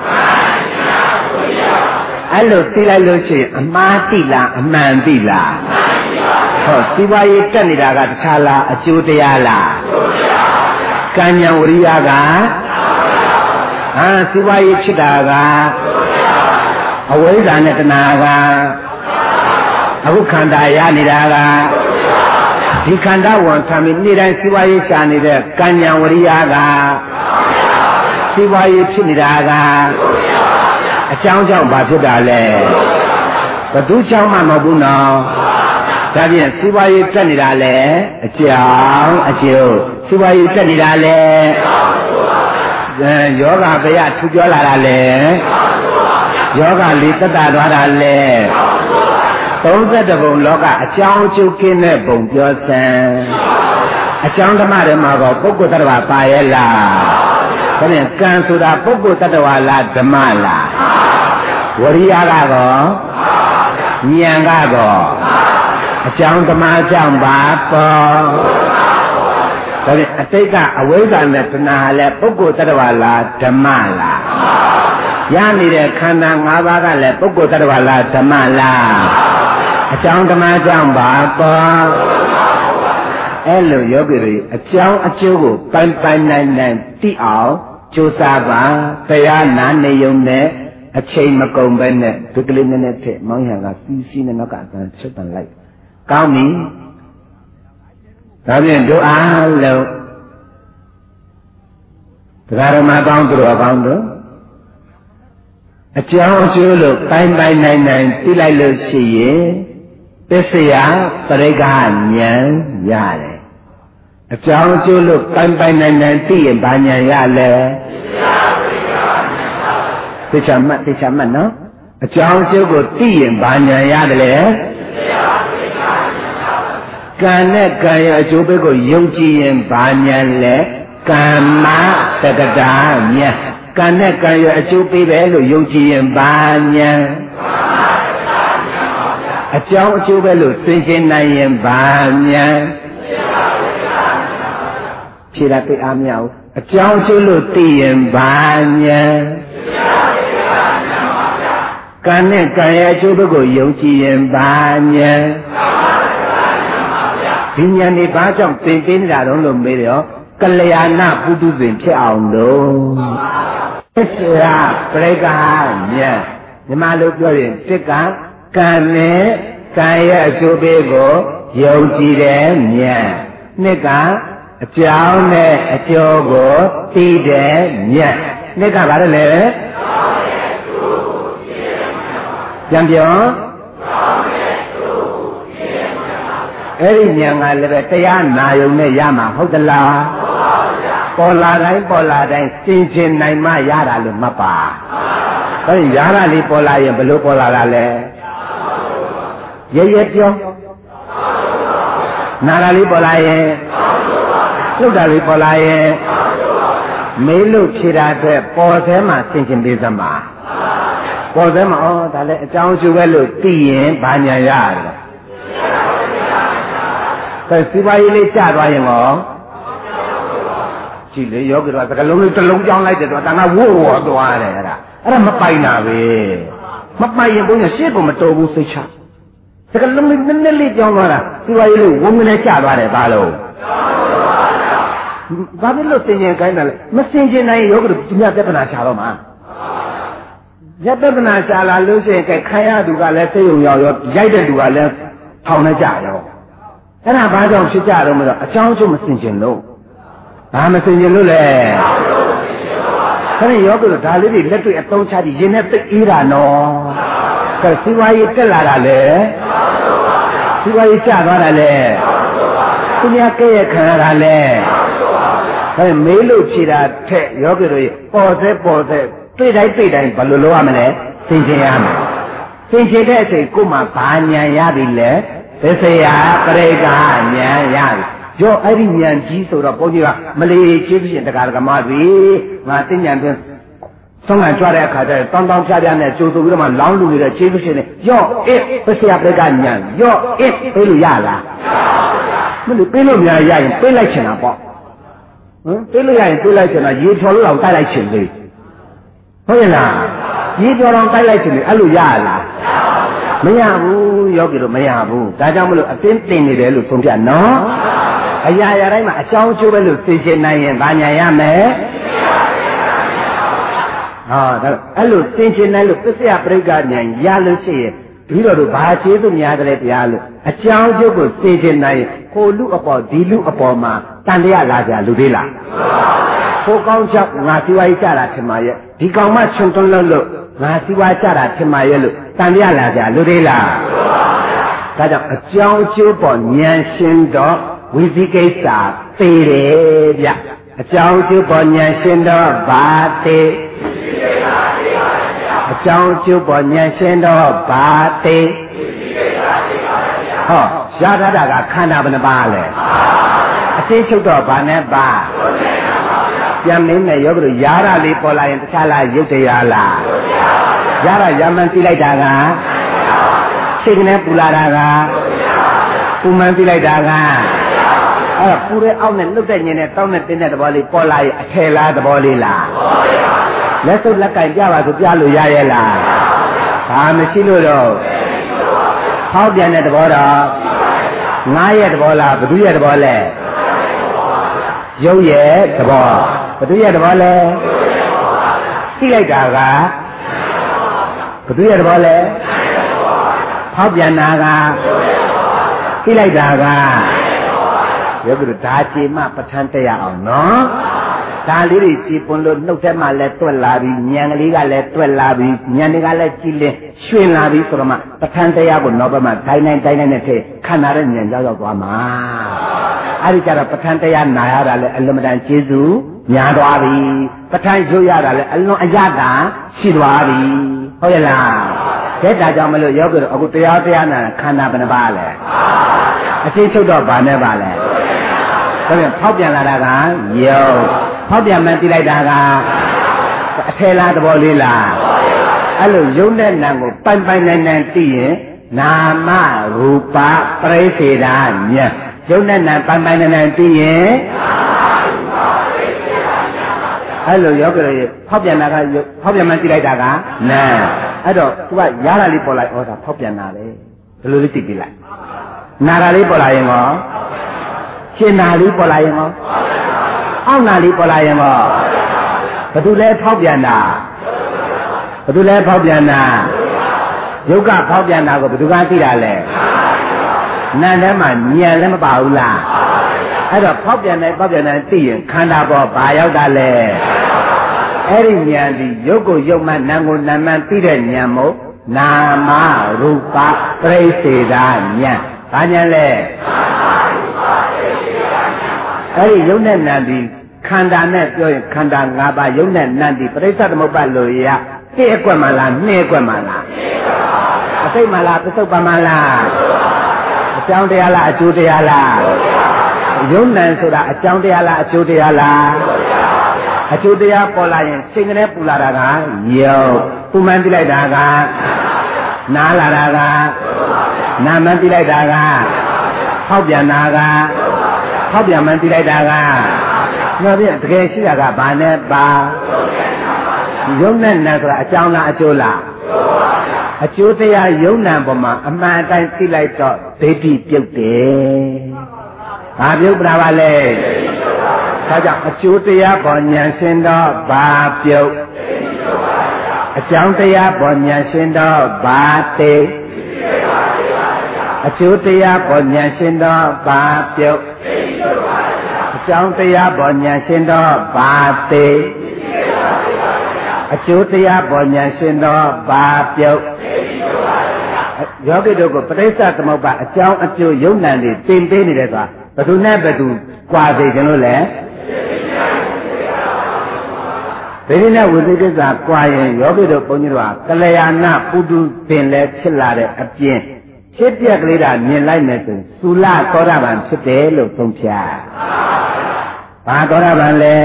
Speaker 1: အဲ့လိုသိလိုက်လို့ရှိရင်အမှားသိလားအမှန်သိလားဟောစီဝါရေးတက်နေတာကတခြားလားအကျိုးတရားလားကံဉာဏ်ဝရိယကစီဝါရေးဖြစ်တာကအဝိဇ္ဇာနဲ့တဏှာကအခုခန္ဓာရနေတာကဒီခန္ဓာဝန်ခံပြီးနေ့တိုင်းစီဝါရေးရှာနေတဲ့ကံဉာဏ်ဝရိယကစီဝါရေးဖြစ်နေတာကအကြောင်းကြောင့်ဘာဖြစ်တာလဲဘသူကြောင့်မှမဟုတ်ဘူးနော်ဒါဖြင့်စီဝါရေးတက်နေတာလဲအကြောင်းအကျိုးစီဝါရေးတက်နေတာလဲယောဂဗျာထူပြောလာတာလဲယောဂလေးတက်တာသွားတာလဲ32ဘုံလောကအကြောင်းအကျိုးကင်းတဲ့ဘုံပြောစံအကြောင်းဓမ္မတွေမှာတော့ပုဂ္ဂိုလ်တ attva ပါရဲ့လားဒါဖြင့်ကံဆိုတာပုဂ္ဂိုလ်တ attva လားဓမ္မလားဝရိယကတော့ဉာဏ်ကတော့အကြောင်းဓမ္မအကြောင်းပါပေါ်ဒါဖြင့်အတိတ်ကအဝိဇ္ဇာနဲ့တဏှာလည်းပုဂ္ဂိုလ်တ attva လားဓမ္မလားရနေတဲ့ခန္ဓာ၅ပါးကလည်းပုဂ္ဂိုလ်တ attva လားဓမ္မလားအကြောင်းဓမ္မအကြောင်းပါပေါ်အဲ့လိုယောဂီတွေအကြောင်းအကျိုးကိုပိုင်ပိုင်နိုင်နိုင်သိအောင်ကြိုးစားပါတရားနာနေုံနဲ့အချိန်မကုန်ပဲနဲ့ဒီကလေးနည်းနည်းထည့်မောင်းရံကစီးနေတော့ကအတန်ချက်တန်လိုက်ကောင်းပြီဒါဖြင့်တို့အားလုံးတရားဓမ္မကောင်းသူတော်ကောင်းတို့အကြောင်းအကျိုးလို့ပိုင်ပိုင်နိုင်နိုင်သိလိုက်လို့ရှိရင်ပစ္စယပရိက္ခဉာဏ်ရတယ်အကြောင်းအကျိုးလို့ပိုင်ပိုင်နိုင်နိုင်သိရင်ဘာဉာဏ်ရလဲသိချမှတ်နော်အကြောင်းအကျိုးကိုသိရင်ဘာဉာဏ်ရတယ်လဲကံနဲ့ကံရဲ့အကျိုးပေးကိုယုံကြည်ရင်ဘာဉာဏ်လဲကမ္မတက္ကတာဉာဏ်ကံနဲ့ကံရဲ့အကျိုးပေးပဲလို့ယုံကြည်ရင်ဘာဉာဏ်အကြောင်းအကျိုးပဲလို့သိချင်းနိုင်ရင်ဘာဉာဏ်ဖြေတာသိအားမရဘူးအကြောင်းအကျိုးလို့သိရင်ဘာဉာဏ်ကံနဲ့ကံရဲ့အကျိုးကိုယုံကြည်ရင်ဘာဉာဏ်ဒီဉာဏ်ဒီဘာကြောင့်သင်ပေးနေတာတော့လို့မေးတော့ကလျာဏပုထုဇဉ်ဖြစ်အောင်လို့သစ္စာပရိက္ခဉာဏ်ညီမတို့ပြောရင်တစ်ကကံနဲ့ကံရဲ့အကျိုးပေးကိုယုံကြည်တဲ့ဉာဏ်နှစ်ကအကြောင်းနဲ့အကျိုးကိုသိတဲ့ဉာဏ်နှစ်ကဘာလဲပြန်ပြောအဲ့ဒီဉာဏ်ကလည်းပဲတရားနာယုံနဲ့ရမှာဟုတ်သလားပေါ်လာတိုင်းသင်ခြင်းနိုင်မှရတာလို့မှတ်ပါအဲ့ဒီရတာလေးပေါ်လာရင်ဘယ်လိုပေါ်လာတာလဲရဲပြောနာတာလေးပေါ်လာရင်လှုပ်တာလေးပေါ်လာရင်မေးလို့ဖြေတာအတွက်ပေါ်သေးမှသင်ခြင်းပေးစမ်းပါပေါ်သေးမှာဒါလည်းအကြောင်းကျိုးပဲလို့သိရင်ဘာညာရတယ်ကဲစီပါရေးလေးကျသွားရင်ရောကြည့်လေယောဂီတော့ကလုံးလေးတစ်လုံးကြောင်းလိုက်တယ်တော့တန်ခါဝိုးဝါသွားတယ်အဲ့ဒါမပိုင်တာပဲမပိုင်ရင်ဘုန်းကြီးရှေ့ကမတော်ဘူးစိတ်ချတကလုံးလေးနည်းနည်းလေးကြောင်းသွားတာဒီပါရေးလို့ဝုန်းကနေကျသွားတယ်ဘာလို့ဘာဖြစ်လို့သင်ရင်ခိုင်းတယ်လဲမသင်ကျင်နိုင်ယောဂီတို့ဒီမြတ်ပြဿနာချတော့မှာရတ္တနာရှာလာလို့ရှိရင်ခံရသူကလည်းသိုံရောက်ရောရိုက်တဲ့သူကလည်းထောင်နဲ့ကြရောအဲ့ဒါဘာကြောင့်ဖြစ်ကြတော့မလို့အကြောင်းကျမစင်ကျင်လို့ဘာမစင်ကျင်လို့လဲအဲ့ဒီယောဂတို့ဒါလေးတွေလက်တွေ့အသုံးချပြီးရင်နဲ့သိအေးတာနော်ကဲစီဝါရေးတက်လာတာလေစီဝါရေးကျသွားတာလေသူများကဲ့ရဲ့ခံရတာလေအဲ့မေးလို့ဖြေတာထက်ယောဂတို့ပေါ်တဲ့တွေ့တိုင်းဘယ်လိုလုပ်ရမလဲသင်ကျင်ရမယ်သင်ကျင်တဲ့အချိန်ကိုမှဘာဉာဏ်ရပြီလဲသစ္စာပရိက္ခဉာဏ်ရပြီရောအဲ့ဒီဉာဏ်ကြီးဆိုတော့ဘုန်းကြီးကမလီကျေးဇူးရှင်တရားဓမ္မတွေငါသိဉာဏ်တွင်ဆုံးခံကြွတဲ့အခါကျတော့တောင်းဖြားနဲ့ကြိုးဆိုပြီးတော့မှလောင်းလူနေတဲ့ကျေးဇူးရှင်တွေရောသစ္စာပရိက္ခဉာဏ်ရောပေးလို့ရလားမလို့ပေးလို့များရရင်ပေးလိုက်ချင်တာပေါ့ပေးလို့ရရင်ပေးလိုက်ချင်တာရေထော်လို့တော့တိုက်လိုက်ချင်လေဟုတ်ရဲ့လားရေတော်တော်တိုက်လိုက်ချင်တယ်အဲ့လိုရလားမရဘူးယောဂီတို့မရဘူးဒါကြောင့်မလို့အတင်းတင်နေတယ်လို့ဆုံးဖြတ်နော်အရာတိုင်းမှာအကြောင်းကျိုးပဲလို့သိချင်နိုင်ရင်ဗာညာရမယ်ဟာဒါအဲ့လိုသိချင်နိုင်လို့ပစ္စယပရိက္ခဉာဏ်ရလို့ရှိရင်ပြီးတော့တို့ဘာကျေးဇူးများတယ်တရားလို့အကြောင်းကျိုးကိုသိချင်နိုင်ရင်ကိုလူအပေါ်ဒီလူအပေါ်မှာတန်တရားလာကြလူသေးလားကိုကောင်းချက်ငါစီဝါရေးကြတာထင်ပါရဲ့ဒီကောင်မှချွန်တွန်းလို့ငါစီဝါကြတာထင်ပါရဲ့လို့တန်တရားလာကြလူသေးလားဒါကြောင့်အကြောင်းကျိုးပေါ်ဉာဏ်ရှင်းတော့ဝိသိကိစ္စသိတယ်ဗျအကြောင်းကျိုးပေါ်ဉာဏ်ရှင်းတော့ဘာသိအကြောင်းကျိုးပေါ်ဉာဏ်ရှင်းတော့ဘာသိဟောရထားတာကခန္ဓာဘယ်နှပါလဲအသိချုပ်တော့ဘာနဲ့ပါပြန်မင်းနဲ့ယောဂတို့ယာရလေးပေါ်လာရင်တခြားလားရုပ်တရားလားယာရရမှန်သိလိုက်တာကစိတ်ကနေပူလာတာကပူမှန်သိလိုက်တာကအဲ့ပူတဲ့အောက်နဲ့လွတ်တဲ့ညင်နဲ့တောင်းနဲ့တင်းတဲ့သဘောလေးပေါ်လာရင်အထယ်လားသဘောလေးလားလက်စုပ်လက်ကင်ပြပါဆိုပြလို့ရရဲ့လားဘာမရှိလို့တော့ဟောက်ပြန်တဲ့သဘောတော့ငါးရဲ့သဘောလားဘုသူရဲ့သဘောလဲရုပ်ရဲ့သဘောဘုသူရဲ့သဘောလဲသိလိုက်တာကဘုသူရဲ့သဘောလဲဟောက်ပြန်တာကသိလိုက်တာကယောဂီတို့ဒါချေမှပဋ္ဌာန်းတက်ရအောင်နော်ဒါလေးတွေကြည်ပွန်လို့နှုတ်ထဲမှာလည်းတွက်လာပြီဉာဏ်ကလေးကလည်းတွက်လာပြီဉာဏ်တွေကလည်းကြည်လင်ရွှင်လာပြီဆိုတော့မှပဋ္ဌာန်းတရားကိုနောက်ဘက်မှာတိုင်းနဲ့ထည့်ခန္ဓာရဲ့ဉာဏ်ရောက်သွားမှာအဲ့ဒီကြတော့ပဋ္ဌာန်းတရားနာရတာလည်းအလွန်မတန်ကျေးဇူးများသွားပြီပဋ္ဌာန်းရုပ်ရတာလည်းအလွန်အယတာရှိသွားပြီဟုတ်ရဲ့လားဒါကြောင့်မလို့ယောဂီတို့အခုတရားနာခန္ဓာဘယ်နှပါလဲအသိချုပ်တော့ဘာနဲ့ပါလဲဒါပြန်ဖောက်ပြန်လာတာကယုတ်ဖောက်ပြန်မှသိလိုက်တာကအထယ်လားသဘောလေးလားအဲ့လိုယုတ်နဲ့နာကိုပိုင်နိုင်သိရင်နာမရူပပရိသေဒဉာဏ်ယုတ်နဲ့နာပိုင်နိုင်သိရင်အဲ့လိုယောဂီတွေဖောက်ပြန်တာကဖောက်ပြန်မှသိလိုက်တာကနာအဲ့တော့သူကရတာလေးပေါ်လိုက်ဩဒါဖောက်ပြန်တာပဲဘယ်လိုလေးသိပြလိုက်နာတာလေးပေါ်လာရင်ရောရှင်းနာလေးပေါ်လာရင်ရောအောက်နာလေးပေါ်လာရင်ရောဘယ်သူလဲဖောက်ပြန်တာဘယ်သူလဲဖောက်ပြန်တာယုတ်ကဖောက်ပြန်တာကိုဘယ်သူကသိတာလဲနာထဲမှာဉာဏ်လည်းမပါဘူးလားအဲ့တော့ဖောက်ပြန်တယ်သိရင်ခန္ဓာပေါ်ဘာရောက်တာလဲအဲ့ဒီဉာဏ်ဒီယုတ်ကိုယုတ်မှနာကိုနာမှသိတဲ့ဉာဏ်မို့နာမရူပပရိသေဒဉာဏ်ဘာဉာဏ်လဲအဲ့ဒီယုတ်နဲ့နံဒီခန္ဓာနဲ့ပြောရင်ခန္ဓာ၅ပါးယုတ်နဲ့နံဒီပရိစ္ဆသမုပ္ပါလို့ရတစ်အကွက်မှလားနှစ်အကွက်မှလားအစိတ်မှလားပစ္စုပ္ပန်မှလားအကြောင်းတရားလားအကျိုးတရားလားယုတ်နံဆိုတာအကြောင်းတရားလားအကျိုးတရားလားအကျိုးတရားပေါ်လာရင်စိတ်ကနေပူလာတာကယုတ်ပူမှန်းသိလိုက်တာကနားလာတာကနာမှန်းသိလိုက်တာကဟောက်ပြန်တာကဟောက်ပြန်မှန်းသိလိုက်တာကနော်ပြတကယ်ရှိတာကဘာနဲ့ပါယုံနဲ့နာဆိုတာအကြောင်းလားအကျိုးလားအကျိုးတရားယုံနာပေါ်မှာအမှန်အတိုင်းသိလိုက်တော့ဒိဋ္ဌိပြုတ်တယ်ဘာပြုတ်ပြတာပါလဲဒါကြောင့်အကျိုးတရားပေါ်ဉာဏ်ရှင်းတော့ဘာပြုတ်အကြောင်းတရားပေါ်ဉာဏ်ရှင်းတော့ဘာသိအကျိုးတရားပေါ်ဉာဏ်ရှင်းတော့ဘာပြုတ်အကြောင်းတရားပေါ်ဉာဏ်ရှင်းတော့ဘာသိအကျိုးတရားပေါ်ဉာဏ်ရှင်းတော့ဘာပြုတ်ယောဂီတို့ကပဋိစ္စသမုပ္ပါအကြောင်းအကျိုးယုံနံတွေတင်ပေးနေတယ်ဆိုတာဘယ်သူနဲ့ဘယ်သူကြွားသေးတယ်လို့လဲဘယ်နည်းနဲ့ဝိသေကိစ္စကြွားရင်ယောဂီတို့ဘုန်းကြီးတို့ကကလျာဏပုထုပင်လဲဖြစ်လာတဲ့အပြင်ဖြစ်ပြက်ကလေးတာမြင်လိုက်မယ်ဆိုသုလသောတာပန်ဖြစ်တယ်လို့သုံးဖြတ်ဘာသောတာပန်လဲ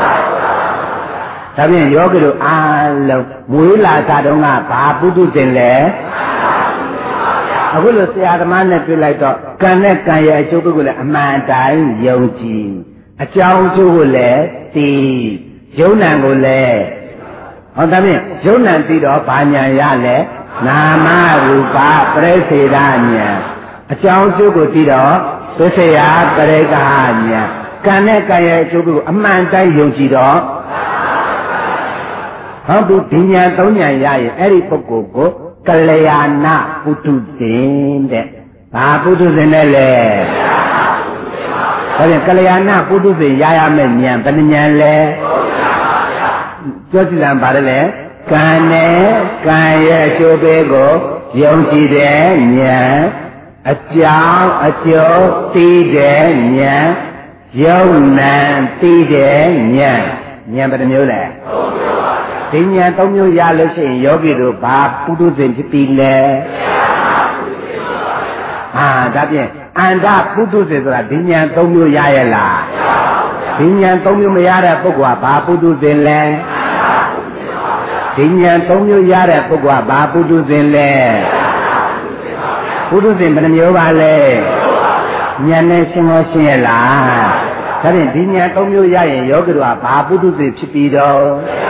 Speaker 1: ဒါဖြင့်ယောဂီတို့အားလုံးမွေးလာတာတုန်းကဘာပုထုဇဉ်လဲအခုလိုဆရာသမားနဲ့တွေ့လိုက်တော့ကံနဲ့ကံရဲ့အကျိုးကိုလည်းအမှန်တိုင်းယုံကြည်အကြောင်းအကျိုးကိုလည်းသိယုံနံကိုလည်းဟောဒါဖြင့်ယုံနံသိတော့ဘာညာရလဲနာမရူပပရိသေဒညာအကြောင်းအကျိုးကိုသိတော့သစ္စာပရိက္ခညာကံနဲ့ကံရဲ့အကျိုးကိုအမှန်တိုင်းယုံကြည်တော့ဟောဒီဉာဏ်သုံးဉာဏ်ရရင်အဲ့ဒီပုဂ္ဂိုလ်ကိုကလျာဏပုထုဇဉ်တဲ့ဘာပုထုဇဉ်နဲ့လဲဒါပြန်ကလျာဏပုထုဇဉ်ရရမယ့်ဉာဏ်ဘယ်နှဉာဏ်လဲပြောကြည့်တယ်ဗါတယ်လေကံနဲ့ကံရဲ့အကျိုးပေးကိုယုံကြည်တဲ့ဉာဏ်အကြောင်းအကျိုးသိတဲ့ဉာဏ်ယုံနံသိတဲ့ဉာဏ်ဘယ်နှမျိုးလဲဒီဉာဏ်သုံးမျိုးရလို့ရှိရင်ယောဂီတို့ဘာပုထုဇဉ်ဖြစ်ပြီလဲဒါဖြင့်အန္တပုထုဇဉ်ဆိုတာဒီဉာဏ်သုံးမျိုးရရဲ့လားဒီဉာဏ်သုံးမျိုးမရတဲ့ပုဂ္ဂိုလ်ကဘာပုထုဇဉ်လဲဒီဉာဏ်သုံးမျိုးရတဲ့ပုဂ္ဂိုလ်ကဘာပုထုဇဉ်လဲပုထုဇဉ်ဘယ်နှမျိုးပါလဲဉာဏ်နဲ့ရှင်းလို့ရှင်းရဲ့လားဒါဖြင့်ဒီဉာဏ်သုံးမျိုးရရင်ယောဂီတို့ကဘာပုထုဇဉ်ဖြစ်ပြီတော့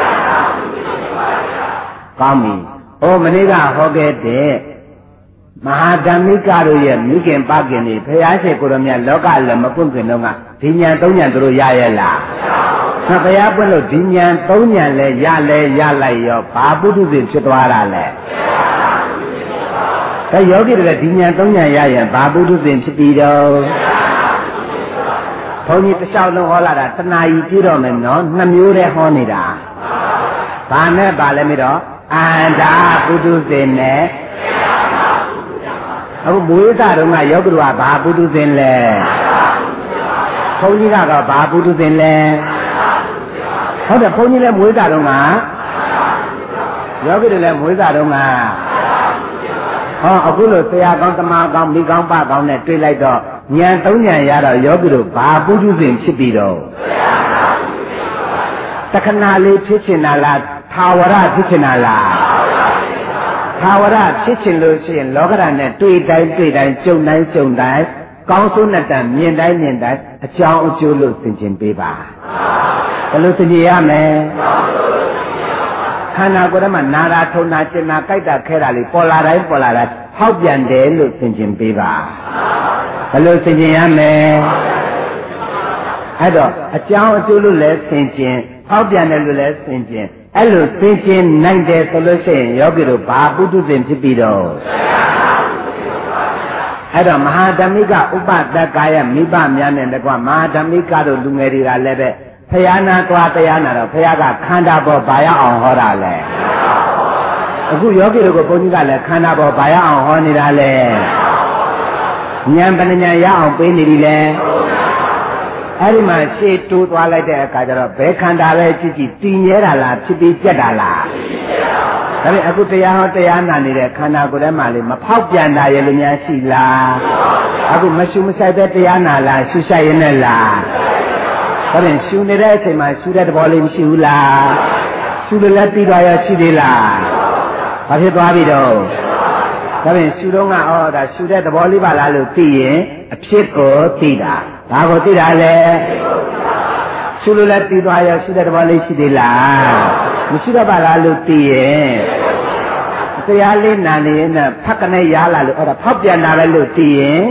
Speaker 1: ကောင်းပြီ။မနေ့ကဟောခဲ့တဲ့မဟာဓမ္မိကတို့ရဲ့မိခင်ပခင်တွေဘုရားရှိခိုးတော်မြတ်လောကလည်းမပွင့်ခင်တော့ကဒီဉာဏ်သုံးဉာဏ်တို့ရရဲ့လား။ဘုရားပွင့်လို့ဒီဉာဏ်သုံးဉာဏ်လဲရလိုက်ရောဘာပုထုဇဉ်ဖြစ်သွားတာလဲ။ဒါယောဂီတွေဒီဉာဏ်သုံးဉာဏ်ရရင်ဘာပုထုဇဉ်ဖြစ်ပြီးတော့ဘုန်းကြီးတစ်လျှောက်လုံးဟောလာတာတဏှာကြီးပြည့်တော့မယ်နော်နှစ်မျိုးတည်းဟောနေတာ။ဘာနဲ့ပါလဲမတော့အန္တာပုထုဇဉ်နဲ့အခုမွေးစားတုန်းကယောဂီတို့ကဘာပုထုဇဉ်လဲဘုန်းကြီးကတော့ဘာပုထုဇဉ်လဲဟုတ်တယ်ဘုန်းကြီးလည်းမွေးစားတုန်းကယောဂီတွေလည်းမွေးစားတုန်းကအခုလိုဆရာကောင်းတမကောင်းမိကောင်းပကောင်းနဲ့တွေ့လိုက်တော့ဉာဏ်သုံးဉာဏ်ရတော့ယောဂီတို့ဘာပုထုဇဉ်ဖြစ်ပြီးတော့တခဏလေးဖြစ်ချင်တာလားသာဝရဖြစ်ချင်တာလားသာဝရဖြစ်ချင်လို့ရှိရင်လောကဓာတ်နဲ့တွေ့တိုင်းကြုံတိုင်းကောင်းဆုံးနဲ့တန်မြင်တိုင်းအကြောင်းအကျိုးလို့သင်ခြင်းပေးပါဘယ်လိုသင်ကြရမလဲခန္ဓာကိုယ်ထဲမှာနာတာထုံတာကျင်တာကြိုက်တာခဲတာလေးပေါ်လာတိုင်းဟောက်ပြန်တယ်လို့သင်ခြင်းပေးပါဘယ်လိုသင်ခြင်းရမလဲအဲ့တော့အကြောင်းအကျိုးလို့လည်းသင်ခြင်းဟောက်ပြန်တယ်လို့လည်းသင်ခြင်းအဲ့လိုသင်ခြင်းနိုင်တယ်ဆိုလို့ရှိရင်ယောဂီတို့ဘာပုထုဇဉ်ဖြစ်ပြီးတော့အဲ့တော့မဟာဓမ္မိကဥပတက္ကာယမိဘများနဲ့တကွမဟာဓမ္မိကတို့လူငယ်တွေကလည်းပဲဖယားနာသွားတရားနာတော့ဖယားကခန္ဓာပေါ်ဘာရအောင်ဟောတာလဲအခုယောဂီတို့ကဘုန်းကြီးကလည်းခန္ဓာပေါ်ဘာရအောင်ဟောနေတာလဲဉာဏ်ပညာရအောင်ပေးနေပြီလဲအဲ့ဒီမှာရှေ့တိုးသွားလိုက်တဲ့အခါကျတော့ဘယ်ခန္ဓာပဲကြည့်တည်မြဲတာလားဖြစ်ပြီးပြတ်တာလားဒါပေမဲ့အခုတရားဟောတရားနာနေတဲ့ခန္ဓာကိုယ်ထဲမှာလေမဖောက်ပြန်တာရဲ့လူများရှိလားအခုမရှုမဆိုင်တဲ့တရားနာလားရှုဆိုင်ရနဲ့လားဒါဖြင့်ရှုနေတဲ့အချိန်မှာရှုတဲ့သဘောလေးမရှိဘူးလားရှုလို့လည်းပြီးသွားရရှိသေးလားဘာဖြစ်သွားပြီတော့ဒါဖြင့်ရှုတော့ကဒါရှုတဲ့သဘောလေးပါလားလို့သိရင်အဖြစ်ကိုသိတာဘာကိုသိတာလဲရှုလို့လည်းပြီးသွားရောရှုတဲ့တဘောလေးရှိသေးလားမရှိတော့ပါလားလို့သိရင်တရားလေးနာနေရင်ဖက်ကနေရားလာလို့အဲ့ဒါဖောက်ပြန်တာပဲလို့သိရင်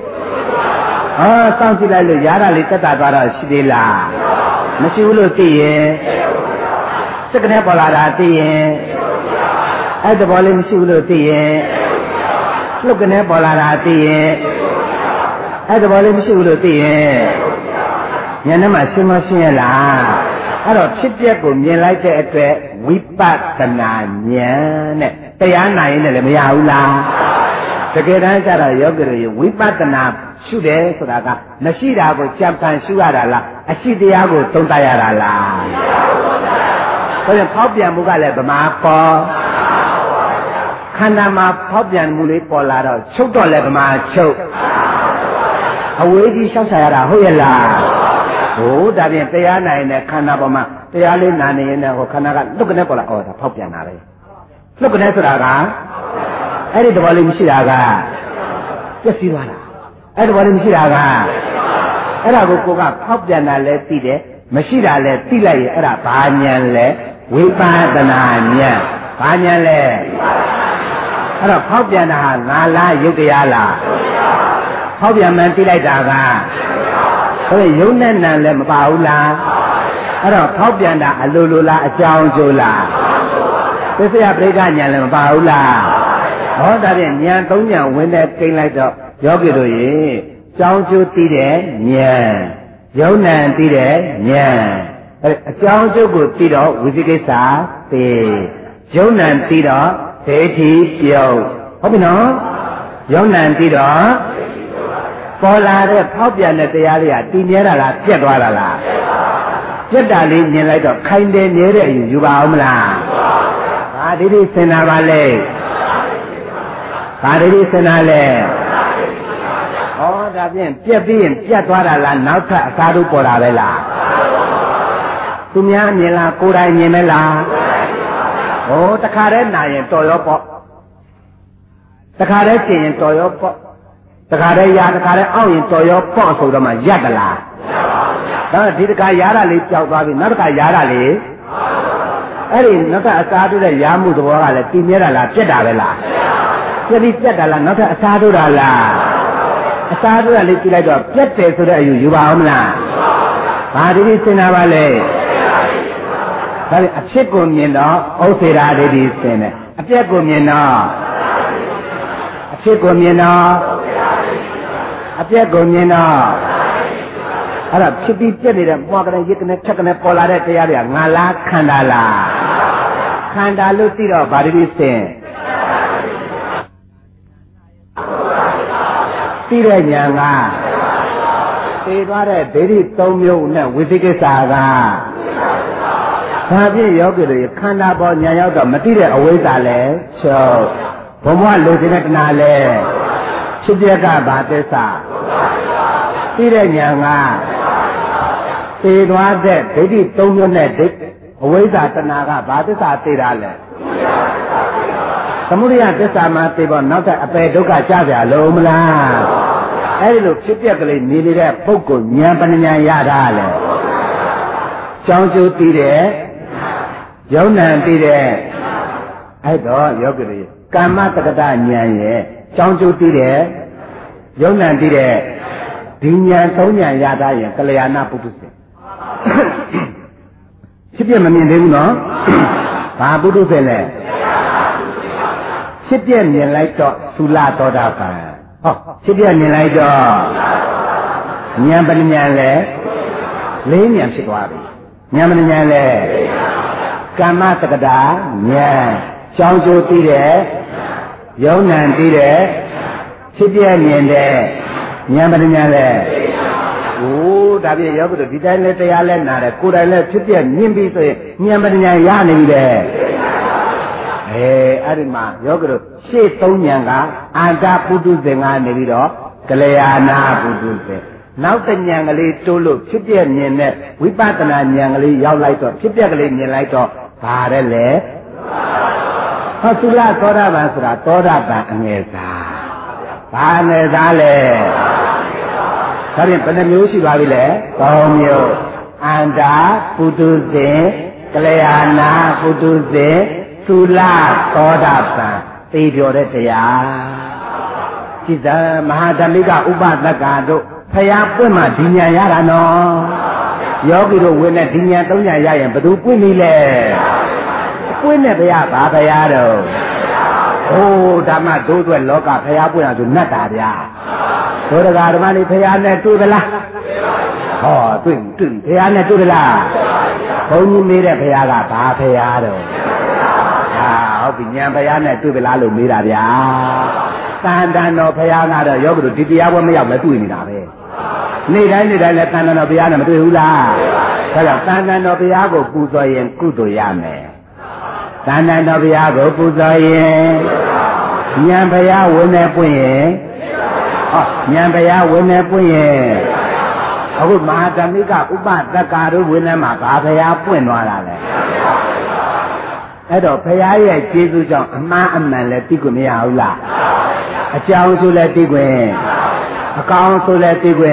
Speaker 1: စောင့်ကြည့်လိုက်လို့ရားတာလေးတက်တာသွားတော့ရှိသေးလားမရှိဘူးလို့သိရင်စိတ်ကနေပေါ်လာတာသိရင်အဲ့တဘောလေးမရှိဘူးလို့သိရင်လှုပ်ကနေပေါ်လာတာသိရင်အဲ့တဘောလေးမရှိဘူးလို့သိရင်ဉာဏ်နဲ့မှရှင်းမရှင်းရလားအဲ့တော့ဖြစ်ပျက်ကိုမြင်လိုက်တဲ့အတွက်ဝိပဿနာဉာဏ်နဲ့တရားနာရင်လည်းမရဘူးလားတကယ်တမ်းကျတော့ယောဂီတွေဝိပဿနာရှုတယ်ဆိုတာကမရှိတာကိုကြံဖန်ရှုရတာလားအရှိတရားကိုသုံးသပ်ရတာလားဆိုရင်ဖောက်ပြန်မှုကလည်းဗမာပေါ်ခန္ဓာမှာဖောက်ပြန်မှုလေးပေါ်လာတော့ချုပ်တော့လည်းဗမာချုပ်အဝေးကြီးရှောက်ချရတာဟုတ်ရဲ့လားဟိုဒါပြင်တရားနိုင်တဲ့ခန္ဓာပေါ်မှာတရားလေးနာနေရင်လည်းဟိုခန္ဓာကလွတ်ကနေပေါ်လာဒါဖောက်ပြန်တာပဲလွတ်ကနေဆိုတာကအဲ့ဒီတဘောလေးမရှိတာကပြည့်စည်သွားတာအဲ့ဒီတဘောလေးမရှိတာကအဲ့ဒါကိုကိုကဖောက်ပြန်တာလည်းသိတယ်မရှိတာလည်းသိလိုက်ရင်အဲ့ဒါဘာဉာဏ်လဲဝိပဿနာဉာဏ်ဘာဉာဏ်လဲအဲ့တော့ဖောက်ပြန်တာဟာငါလားယုတ်တရားလားဖောက်ပြန်မှန်သိလိုက်တာကဆိုရင်ယုံနဲ့နံလည်းမပါဘူးလားအဲ့တော့ဖောက်ပြန်တာအလိုလိုလားအကြောင်းကျိုးလားသစ္စာပရိက္ခဉာဏ်လည်းမပါဘူးလားဟောဒါဖြင့်ဉာဏ်၃ဉာဏ်ဝင်တဲ့ကိန်းလိုက်တော့ယောဂီတို့ရေကြောင်းကျိုးသိတဲ့ဉာဏ်ယုံနံသိတဲ့ဉာဏ်အကြောင်းကျိုးကိုသိတော့ဝိသိကိစ္စသိယုံနံသိတော့ဒိဋ္ဌိပြုတ်ဟုတ်ပြီနော်ယုံနံသိတော့ပေါ်လာတဲ့ဖောက်ပြန်တဲ့တရားတွေကတည်မြဲတာလားပြတ်သွားတာလားပြတ်တာလေးမြင်လိုက်တော့ခိုင်တယ်မြဲတဲ့အယူယူပါအောင်မလားဘာဒိဋ္ဌိစင်တာပါလဲဘာဒိဋ္ဌိစင်တာလဲဩဒါဖြင့်ပြတ်ပြီးရင်ပြတ်သွားတာလားနောက်ထပ်အစားတို့ပေါ်တာပဲလားသူများမြင်လားကိုယ်တိုင်မြင်မလားဟိုတခါတည်းနာရင်တော်ရောပေါ့တခါတည်းကျင်ရင်တော်ရောပေါ့တခါတည်းရတခါတည်းအောက်ရင်တော်ရောပေါ့ဆိုတော့မှရက်သလားဒါဒီတခါရတာလေးကြောက်သွားပြီနောက်တခါရတာလေးအဲ့ဒီနောက်ထပ်အစားတို့တဲ့ရမှုသဘောကလည်းတည်မြဲတာလားပြက်တာပဲလားပြက်ပြီးပြက်တာလားနောက်ထပ်အစားတို့တာလားအစားတို့ကလေးကြည့်လိုက်တော့ပြက်တယ်ဆိုတဲ့အယူယူပါအောင်မလားဘာဒီစင်တာပါလဲဒါပေမဲ့အဖြစ်ကိုမြင်တော့ဥစ္စေရာဒိဋ္ဌိစင်တယ်အပြက်ကိုမြင်တော့အဖြစ်ကိုမြင်တော့အပြက်ကိုမြင်တော့အဲ့ဒါဖြစ်ပြီးပြက်နေတဲ့ပွားကလေးရစ်ကနေဖြတ်ကနေပေါ်လာတဲ့တရားတွေကငါလားခန္ဓာလားခန္ဓာလို့သိတော့ဗာဒိဋ္ဌိစင်သိတဲ့ဉာဏ်ကသိသွားတဲ့ဒိဋ္ဌိ၃မျိုးနဲ့ဝိသိကိစ္စကဒါဖြင့်ယောဂီတွေခန္ဓာပေါ်ဉာဏ်ရောက်တော့မသိတဲ့အဝိဇ္ဇာလည်းချုပ်ဘုံဘဝလိုချင်တဲ့တဏှာလည်းဖြစ်ပြကဘာသစ္စာသိတဲ့ဉာဏ်ကသိသွားတဲ့ဒိဋ္ဌိ၃မျိုးနဲ့အဝိဇ္ဇာတဏှာကဘာသစ္စာသိတာလဲသမုဒယသစ္စာမှာသိဖို့နောက်ထပ်အပေဒုက္ခကြကြလုံးမလားအဲဒီလိုဖြစ်ပြက်ကလေးနေနေတဲ့ပုဂ္ဂိုလ်ဉာဏ်ပညာရတာလေကြောင်းကျိုးသိတဲ့ယုံနံသိတဲ့အဲ့တော့ယောဂီတွေကာမတက္ကတဉာဏ်ရဲ့ကြောင်းကျိုးသိတဲ့ယုံနံသိတဲ့ဒီဉာဏ်၃ဉာဏ်ရတာရင်ကလျာဏပုထုဇဉ်ဖြစ်ပြမမြင်သေးဘူးနော်ဘာပုထုဇဉ်လဲဖြစ်ပြမြင်လိုက်တော့သုလသောတာပန်ဟောဖြစ်ပြမြင်လိုက်တော့ဉာဏ်ပညာလဲ၄ဉာဏ်ဖြစ်သွားပြီဉာဏ်ပညာလဲကာမတက္ကတာဉာဏ်ကြောင်းကျိုးသိတဲ့ယုံနံသိတဲ့ဖြစ်ပြမြင်တဲ့ဉာဏ်ပညာလဲโอ้ဒါပြည့်ယောဂီတို့ဒီတိုင်းလဲတရားလဲနာတယ်ကိုယ်တိုင်လဲဖြစ်ပြမြင်ပြီးဆိုရင်ဉာဏ်ပညာရနေပြီတဲ့အဲ့ဒီမှာယောဂီတို့ရှေ့၃ဉာဏ်ကအန္တပုထုဇဉ်ကနေပြီးတော့ကလျာဏပုထုဇဉ်နောက်တဉာဏ်ကလေးတိုးလို့ဖြစ်ပြမြင်တဲ့ဝိပဿနာဉာဏ်ကလေးရောက်လိုက်တော့ဖြစ်ပြကလေးမြင်လိုက်တော့ဘာတဲ့လဲဟောသုလသောတာပန်ဆိုတာသောတာပန်အငယ်စားဘာအငယ်စားလဲဒါဖြင့်ဘယ်နှမျိုးရှိပါပြီလဲ၃မျိုး Anda putusin Kalyana putusin Sula Todapan Tidur dia Kita Mahadamika Upadaka tu Saya pun mah dinya ya no Yogi tu wena dinya tu nya ya yang betul pun ni le Pun ni dia apa dia tu Oh dama tu tu loka saya pun yang tu nak dia Tu dah ada mana saya ni tu belah Oh tu saya ni tu belah Kau ni mira saya apa saya tu Ah binya saya ni tu belah lu mira dia Tanda no saya ada yogi tu dia pun maya betul ni dah be Ni dah le tanda no saya ni betul lah Kalau tanda no saya go puzoyen kudo ya me Tanda no saya go puzoyen Nyam saya wena punya Oh nyam saya wena punya Aku Mahadamika Upadaka tu wena mah saya pun wala le Itu saya ye Jesu jang aman le tiku ni lah Acau sulah tiku Akau sulah tiku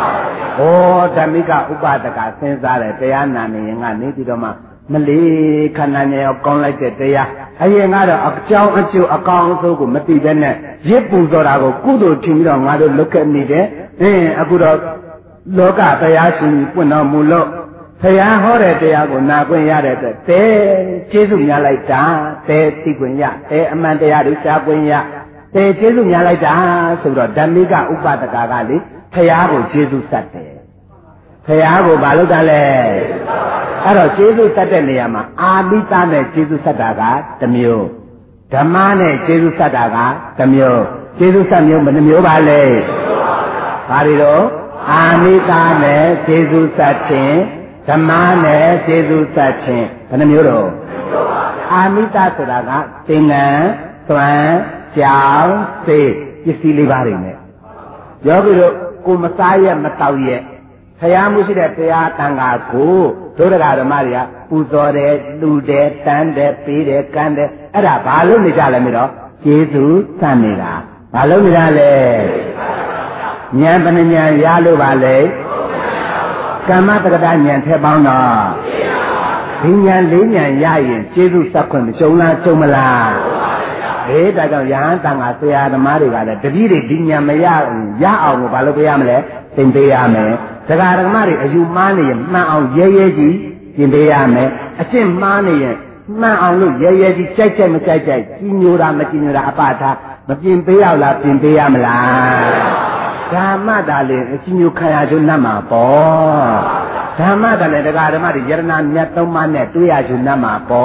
Speaker 1: Oh Damika Upadaka sensar le saya nani yang ni tidak mah Meli kananya akong like dia Ayah ngada acau akong so ku mati benda Ye puzora ku kudo cimira ngada look at me de aku dah loka saya sini pun nak mula saya hore dia ku nak pun ya de te Jesu nyalai dah te tikun ya te aman dia rusak pun ya te Jesu nyalai dah sebab Damika Upadaka kali saya ku Jesu sate saya ku balu dale Kalau Jesu sate ni ama Amita ne Jesu sataga temio Dhamma ne Jesu sataga temio Jesu samyo menemio balik Hari tu Amita ne Jesu satin Dhamma ne Jesu satin menemio tu Amita sataga Dengan Tuan Jauh Se Isi libari ne Yogi tu Ku masaya matau ye Saya mesti dia tangga ku Dora ada Maria, puzore, lude, tande, pide, kande. Ada balon ni jalan miro. Yesus samira. Balon ni jalan. Nyan penanya ya lu balik. Kama terkadang nyan terbang no. Nyan linyan ya yin. Yesus sakun cuma lah. Dah kau yang tangga saya ada Maria ada. Diri dinyan maya ya aku balon biar mele. Tempe ya me. Sekarang mari ayu mana yang mau ye ji timbeame acin mana yang mau lu ye ji cai cinyura apa tha macimbeau la timbeam la dhamma dale cinyu khaya ju nama po dhamma dale daga dhamma di yarana myat thoma ne tuya ju nama po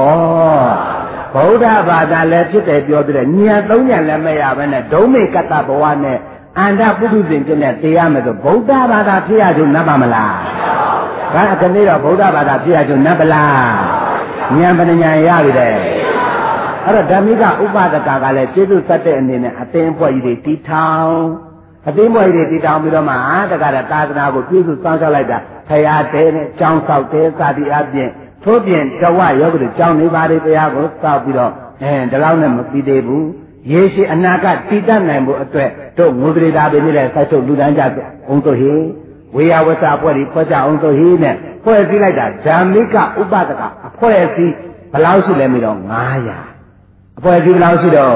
Speaker 1: Buddha bada le phit de pyo de nyat 3 nyat le maya ba ne dome katta bawa ne Anda putusin kena tiada itu Buddha pada tiada tu napa malah. Kan akan ni dah Buddha pada tiada tu napa lah. Nyam penanya ya gitu. Ada Damika Upadaka kalau Jesu sate ini ni aten buat ide titau. Aten buat ide titau bila mah ada kada tasna aku Jesu sangsa lagi dah. Saya ada ni jauh sau te sadi abjen. Tubian jawab ya betul jauh ni bari saya aku sau bila. Dalam ni mesti debu. Yesus anak tidak nampu atau tu mudri dah beri le satu ludan jaga untuk he, wia wasa apa di pecah untuk he ne, poesi lagi dah Damika Upadaka, poesi belau sudah mirong ngaya, poesi belau sudah,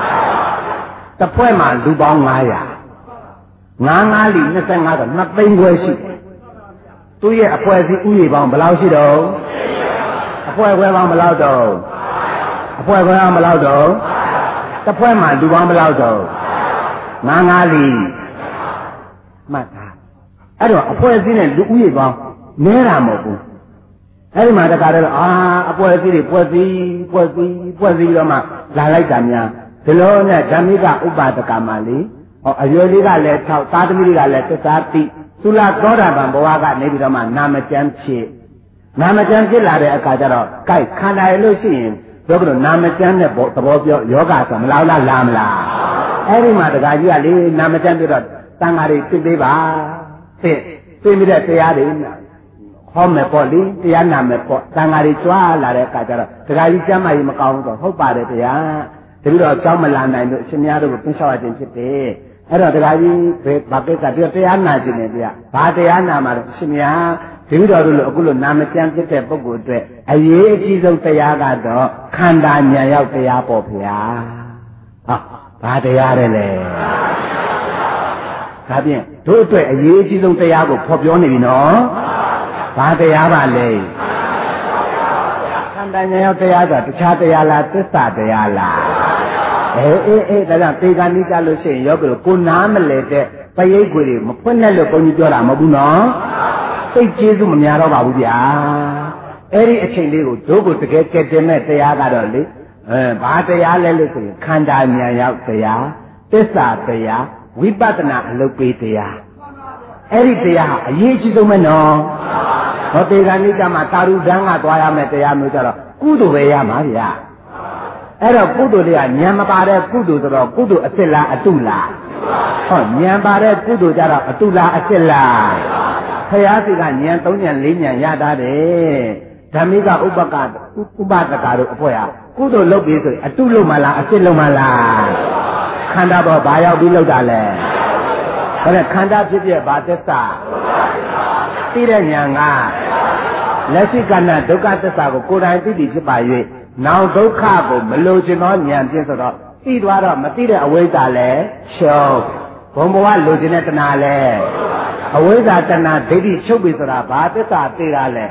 Speaker 1: tapi mah lubang ngaya, ngali nasi ngada, nak penguasi, tu ye poesi uye bang belau sudah, poesi bang belau tu, poesi bang belau tu. Tapi mah dua belau tu, ngali, mata. Aduh, apa sini lu uye bang, merah maupun. Hari mana kata apa sini puasi lama, lalai jamnya. Kalau ni Damika Upadaka mali, ayoli kale, tadmiri kale, tetapi sulah korang bawa kat ni lama nama jamci lari akajar, kai kanai lu sih. Doktor nama cendera bawa yoga sama laula lamla. Hari mana gaji ali nama cendera tangari tiba, tiada tiada home poli tiada nama pol tangari cua lari kajar. Gaji jamai makau tu, hop pada tiada. Tapi kalau jauh melanda itu senyap tu pensawat jenis. Ada gaji pakai kajar tiada nasi ni dia. Tiada nama senyap ဒီလိုတော့အခုလိုနာမကျမ်းဖြစ်တဲ့ပုဂ္ဂိုလ်အတွက်အရေးအကြီးဆုံးတရားကတော့ခန္ဓာဉာဏ်ရောက်တရားပေါ့ဗျာဟာဘာတရားလဲဒါဖြင့်တို့အတွက်အရေးအကြီးဆုံးတရားကိုဖော်ပြောနေပြီနော်ဘာတရားပါလဲခန္ဓာဉာဏ်ရောက်တရားဆိုတခြားတရားလားသစ္စာတရားလားအေးဒါကြောင့်သေကဏိကလို့ရှိရင်ယောဂီကိုနားမလဲတဲ့ပရိတ်ခွေတွေမဖွင့်နဲ့လို့ဘုန်းကြီးပြောတာမဟုတ်ဘူးနော်သိကျေးဇူးမများတော့ပါဘူးဗျာအဲ့ဒီအချိန်လေးကိုတို့ကိုတကယ်ကဲတင်မဲ့တရားကတော့လေဘာတရားလဲလို့ဆိုရင်ခန္ဓာဉာဏ်ရောက်တရားသစ္စာတရားဝိပဿနာအလုပ်ပေးတရားအဲ့ဒီတရားဟာအရေးကြီးဆုံးပဲနော်ဟောတေဂာနိကမှာတာရုဒန်းကသွားရမယ်တရားမျိုးကြတော့ကုသိုလ်ပဲရမှာဗျာအဲ့တော့ကုသိုလ်တွေကဉာဏ်မပါတဲ့ကုသိုလ်ဆိုတော့ကုသိုလ်အစ်စ်လားအတုလားဟောဉာဏ်ပါတဲ့ကုသိုလ်ကြတော့အတုလားအစ်စ်လားဖရာစီကဉာဏ်3ဉာဏ်4ဉာဏ်ရတာတယ်ဓမ္မိကဥပဒကတို့အဖွဲ့ဟာကုသိုလ်လုပ်ပြီးဆိုရင်အတုလုပ်မှလားအစ်စ်လုပ်မှလားခန္ဓာပေါ်ဘာရောက်ပြီးလုပ်တာလဲဒါနဲ့ခန္ဓာဖြစ်ဖြစ်ဘာသစ္စာသိတဲ့ဉာဏ်ကလက်ရှိကဏ္ဍဒုက္ခသစ္စာကိုကိုယ်တိုင်သိပြီးဖြစ်ပါ၍နောက်ဒုက္ခကိုမလိုချင်သောဉာဏ်ဖြင့်ဆိုတော့သိသွားတော့မသိတဲ့အဝိဇ္ဇာလည်းရှုံးဘုံဘဝလိုချင်တဲ့တဏှာလည်းအဝိဇ္ဇာတဏှာဒိဋ္ဌိချုပ်ပြီဆိုတာဘာသစ္စာသိတာလဲ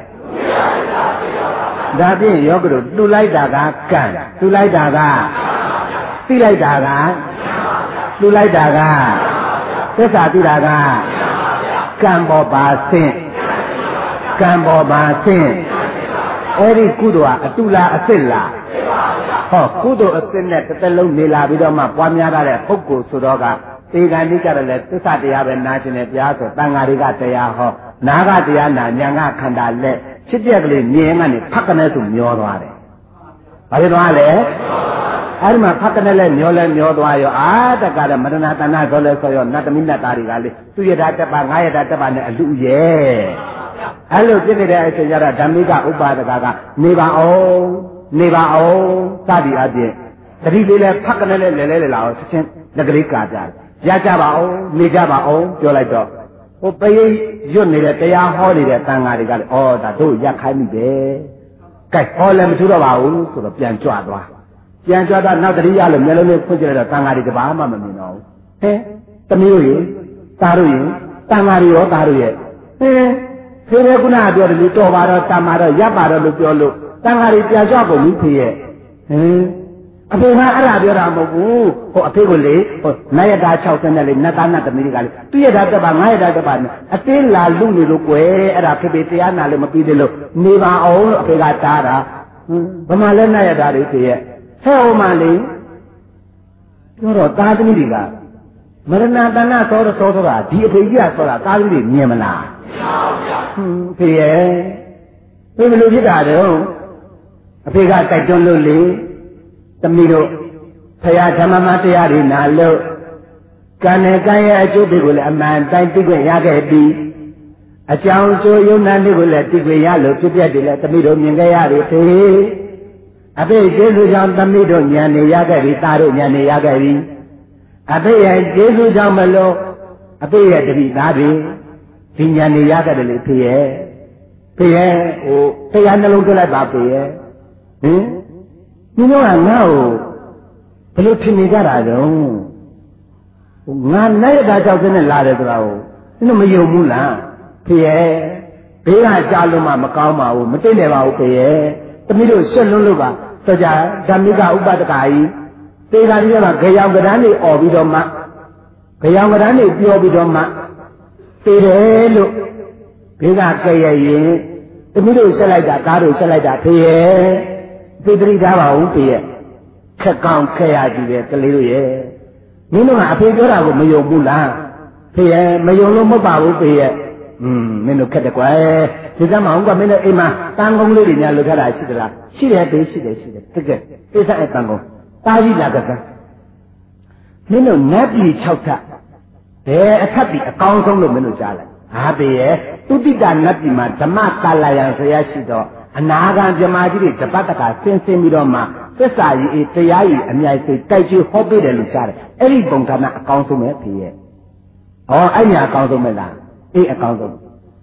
Speaker 1: ဒါဖြင့်ယောဂတို့တူလိုက်တာကကံတူလိုက်တာကသိလိုက်တာကတူလိုက်တာကသစ္စာသိတာကကံပေါ်ပါဆင့်ကံပေါ်ပါဆင့်အဲ့ဒီကုသိုလ်ကအတုလားအစ်စ်လားဟောကုသိုလ်အစ်စ်နဲ့တစ်သက်လုံးနေလာပြီးတော့မှပွားများတဲ့ပုဂ္ဂိုလ်ဆိုတော့ကသေကံနိကြတယ်လေသစ္စာတရားပဲနာကျင်တယ်တရားဆိုတန်ဃာတွေကတရားဟောနာကတရားနာဉာဏ်ကခန္ဓာလက်ဖြစ်ပြက်ကလေးမြင်ကနေဖက်ကနေဆိုမျောသွားတယ်ဘာဖြစ်သွားလဲအဲ့ဒီမှာဖက်ကနေလဲမျောသွားရောအာတက္ကရမရဏတဏ္ဍဆိုလဲဆိုရောနတ်သမီးနတ်သားတွေကလေသူယထာတက်ပါငါယထာတက်ပါနဲ့အလူရဲ့အဲ့လိုဖြစ်နေတဲ့အချိန်ကျတော့ဓမ္မိကဥပါဒကကနေပါအောင်စသည်အပြင်တတိလေးလဲဖက်ကနေလဲလာအောင်ချက်ချင်းလက်ကလေးကာကြတယ်ရကြပါအောင်နေကြပါအောင်ပြောလိုက်တော့ဟိုပရိရွတ်နေတဲ့တရားဟောနေတဲ့တန်ဃာတွေကလည်းဩဒါတို့ရက်ခိုင်းပြီပဲကဲဟောလည်းမထူတော့ပါဘူးဆိုတော့ပြန်ကြွသွားနောက်တတိယလို့မျက်လုံးလေးဖွင့်ကြည့်လိုက်တော့တန်ဃာတွေကဘာမှမမြင်တော့ဘူးဟဲသမီးတို့ရေသားတို့ရေတန်ဃာတွေရောသားတို့ရဲ့ဖေးကုနာပြောတယ်လူတော်ပါတော့တမ္မာတော့ရပ်ပါတော့လို့ပြောလို့တန်ဃာတွေပြန်ကြွကုန်ပြီဖေးရဲ့အဖေကအဲ့ဒါပြောတာမဟုတ်ဘူးဟိုအဖေကိုလေဟိုနတ်ရတာ60နဲ့လေနတ်သားနတ်သမီးတွေကလေသူရတာတက်ပါငါရတာတက်ပါအသေးလာလူနေလို့ကွယ်အဲ့ဒါဖေဖေတရားနာလို့မပြီးသေးလို့နေပါအောင်လို့အဖေကတားတာဗမာလဲနတ်ရတာတွေဖေရဲ့ဟဲ့ဟိုမှလေပြောတော့သားသမီးတွေကမရဏတဏ္ဍသောတာဒီအဖေကြီးကဆိုတာသားသမီးတွေမြင်မလားဖေရဲ့ဖေဘယ်လိုဖြစ်တာတော့အဖေကတိုက်တွန်းလို့လေသမီးတို့ဖရာဓမ္မမတရားတွေနာလို့ကံနဲ့ကံရဲ့အကျိုးတွေကိုလည်းအမှန်တိုင်းသိခွင့်ရခဲ့ပြီးအကြောင်းကျိုးယုံနာတွေကိုလည်းသိခွင့်ရလို့ဖြစ်ပျက်တယ်လည်းသမီးတို့မြင်ခဲ့ရတယ်ဖေအဖေကျေးဇူးကြောင့်သမီးတို့ဉာဏ်နေရခဲ့ပြီသားတို့ဉာဏ်နေရခဲ့ပြီအဖေရဲ့ကျေးဇူးကြောင့်မလို့အဖေရဲ့တပည့်သားတွေဒီဉာဏ်နေရခဲ့တယ်လေဖေရဲ့ဟိုတရားနှလုံးသွင်းလိုက်ပါဖေရဲ့ဒီတော့ငါ့ကိုဘယ်လိုထင်နေကြတာတုံးငါနိုင်တာကြောက်တဲ့လာတယ်ဆိုတာကိုသူမယုံဘူးလားဖေရဲ့ဘေးကကြားလို့မှမကောင်းပါဘူးမသိနေပါဘူးဖေရဲ့သမီးတို့ရှက်လုံးလို့ပါဆိုကြဓမ္မိကဥပဒကကြီးသေခါကြီးကခရောင်ကရမ်းတွေអော်ပြီးတော့မှခရောင်ကရမ်းတွေပြောပြီးတော့မှသေတယ်လို့ဘေးကကြဲ့ရင်သမီးတို့ရှက်လိုက်တာကားတို့ရှက်လိုက်တာဖေရဲ့သိတိထားပါဦးဖေရဲ့ခက်ကောင်းခက်ရကြည့်တယ်ကလေးတို့ရဲ့မင်းတို့ကအဖေပြောတာကိုမယုံဘူးလားဖေရဲ့မယုံလို့မဟုတ်ပါဘူးဖေရဲ့မင်းတို့ခက်တယ်ကွယ်ဒီကမှဟုတ်ကမင်းတို့အိမ်မှာတန်ကုန်းလေးတွေများလုပ်ထားတာရှိသလားရှိတယ်ဖေရှိတယ်တကယ်အိစ္ဆအတန်ကုန်းတာကြီးလာကကမင်းတို့နတ်ပြည်6ထပ်ဘယ်အထက်ပြည်အကောင်းဆုံးလို့မင်းတို့ကြားလိုက်ဟာဖေရဲ့သုတိတနတ်ပြည်မှာဓမ္မကာလယံဆရာရှိတော့အနာဂံပြမကြီးတွေတပတ်တကဆင်းပြီးတော့မှသစ္စာကြီးတရားကြီးအမြိုက်စိတ်တိုက်ကျွေးဟောပေးတယ်လို့ကြားတယ်အဲ့ဒီပုံဌာနအကောင်းဆုံးပဲဖေရဲ့အဲ့ညာအကောင်းဆုံးပဲလားအေးအကောင်းဆုံး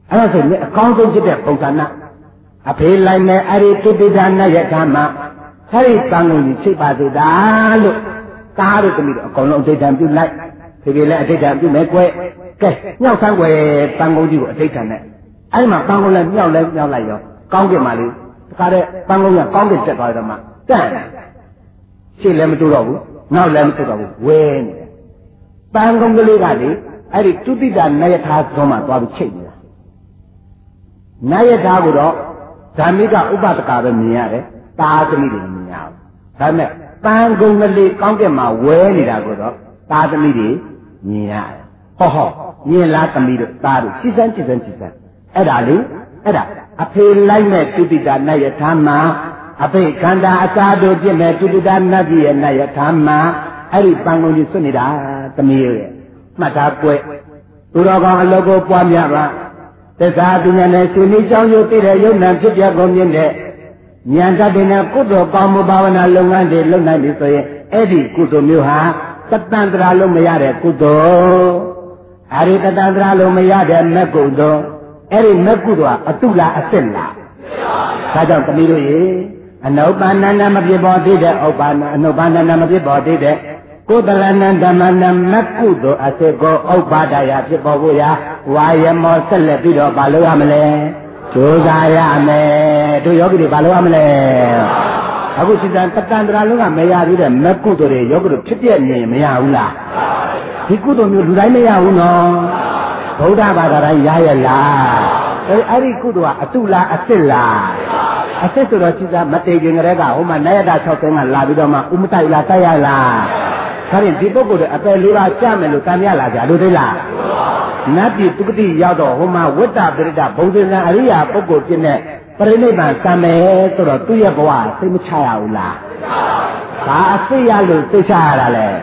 Speaker 1: အဲ့ဒါဆိုရင်အကောင်းဆုံးဖြစ်တဲ့ပုံစံနာအဖေလိုက်နဲ့အဲ့ဒီတုတိဒါနယထာမှာအဲ့ဒီတန်ကုန်ကြီးချိတ်ပါသေးတာလို့ကားတို့တမီးတို့အကုန်လုံးအဋ္ဌံပြုလိုက်ဒီပြေလည်းအဋ္ဌံပြုမယ်ကွယ်ကဲမြောက်ဆန်းကွယ်တန်ကုန်ကြီးကိုအဋ္ဌံနဲ့အဲ့မှာတန်ကုန်လည်းမြောက်လိုက်ရောကောင်းကင်မှာလေတခါတည်းတန်ကုန်ကကောင်းကင်တက်သွားတော့မှတန့်ရှေ့လည်းမတူတော့ဘူးနောက်လည်းမတူတော့ဘူးဝဲနေတယ်တန်ကုန်ကလေးကလေအဲ့ဒီတုတိဒါနယထာဆုံးမှသွားပြီးချိတ်နေတာနယထာကိုတော့ဓမ္မိကဥပဒကပဲမြင်ရတယ်တာသမီးတွေမြင်ရအောင်ဒါပေမဲ့တန်ကုန်ကလေးကောင်းကင်မှာဝဲနေတာကိုတော့တာသမီးတွေမြင်ရတယ်ဟောမြင်လားသမီးတို့တာတို့စိစမ်းအဲ့ဒါလေအဲ့ဒါအဖေလိုက်မဲ့တုတိတာနယထာမှာအဖေခန္ဓာအစာတို့ပြည့်မဲ့တုတိတာနတ်ကြီးရဲ့နယထာမှာအဲ့ဒီတန်ကုန်ကြီးစွန့်နေတာသမီးရဲ့မှတ်ထားကွယ်သူတော်ကောင်းအလုပ်ကိုပွားများပါသစ္စာပညာနဲ့ရှင်ဤကြောင့်ရုပ်တည်တဲ့ယုံနာဖြစ်ပြကုန်မြင့်တဲ့ဉာဏ်တတ်တဲ့ကုသိုလ်ကောင်းမှုဘာဝနာလုပ်ငန်းတွေလုပ်နိုင်ပြီဆိုရင်အဲ့ဒီကုသိုလ်မျိုးဟာတတန်တရာလုံးမရတဲ့ကုသိုလ်အဲ့ဒီတတန်တရာလုံးမရတဲ့မက်ကုသိုလ်အဲ့ဒီမက်ကုသိုလ်ဟာအတုလားအစစ်လားဒါကြောင့်သမီးတို့ရေအနုပ္ပန္နနာမဖြစ်ပေါ်သေးတဲ့ဥပ္ပန္နအနုပ္ပန္နနာမဖြစ်ပေါ်သေးတဲ့ကုသလနာဓမ္မနာမက်ကုသိုလ်အစစ်ကိုဥပ္ပါဒရာဖြစ်ပေါ်ဖို့ရာဝါယမောဆက်လက်ပြီးတော့ဘာလုပ်ရမလဲကြိုးစားရမယ်တို့ယောဂီတွေဘာလုပ်ရမလဲအခုစိတ္တတန်တရာလုံးကမရသေးတဲ့မက်ကုသိုလ်တွေယောဂီတို့ဖြစ်ပြနေမရဘူးလားဒီကုသိုလ်မျိုးလူတိုင်းမရဘူးနော်ဗုဒ္ဓဘာသာတိုင်းရရဲ့လားအဲ့ဒီကုသိုလ်ကအတုလားအစစ်လားအစစ်ဆိုတော့စိတ္တမတေခင်ကလေးကဟိုမှာနယတ6သိန်းကလာပြီးတော့မှဥမတိုက်လားတိုက်ရလားဒါရင်ဒီပုဂ္ဂိုလ်တွေအပယ်လေးပါးကြမယ်လို့တန်မြလာကြလို့သိလားနတ်ပြည်သူကတိရောက်တော့ဟိုမှာဝတ္တပရိဒဘုံသင်္ကအရိယာပုဂ္ဂိုလ်ဖြစ်တဲ့ပရိနိဗ္ဗာန်စံမယ်ဆိုတော့သူ့ရဲ့ဘဝစိတ်မချရဘူးလားဘာအစစ်ရလို့စိတ်ချရတာလဲ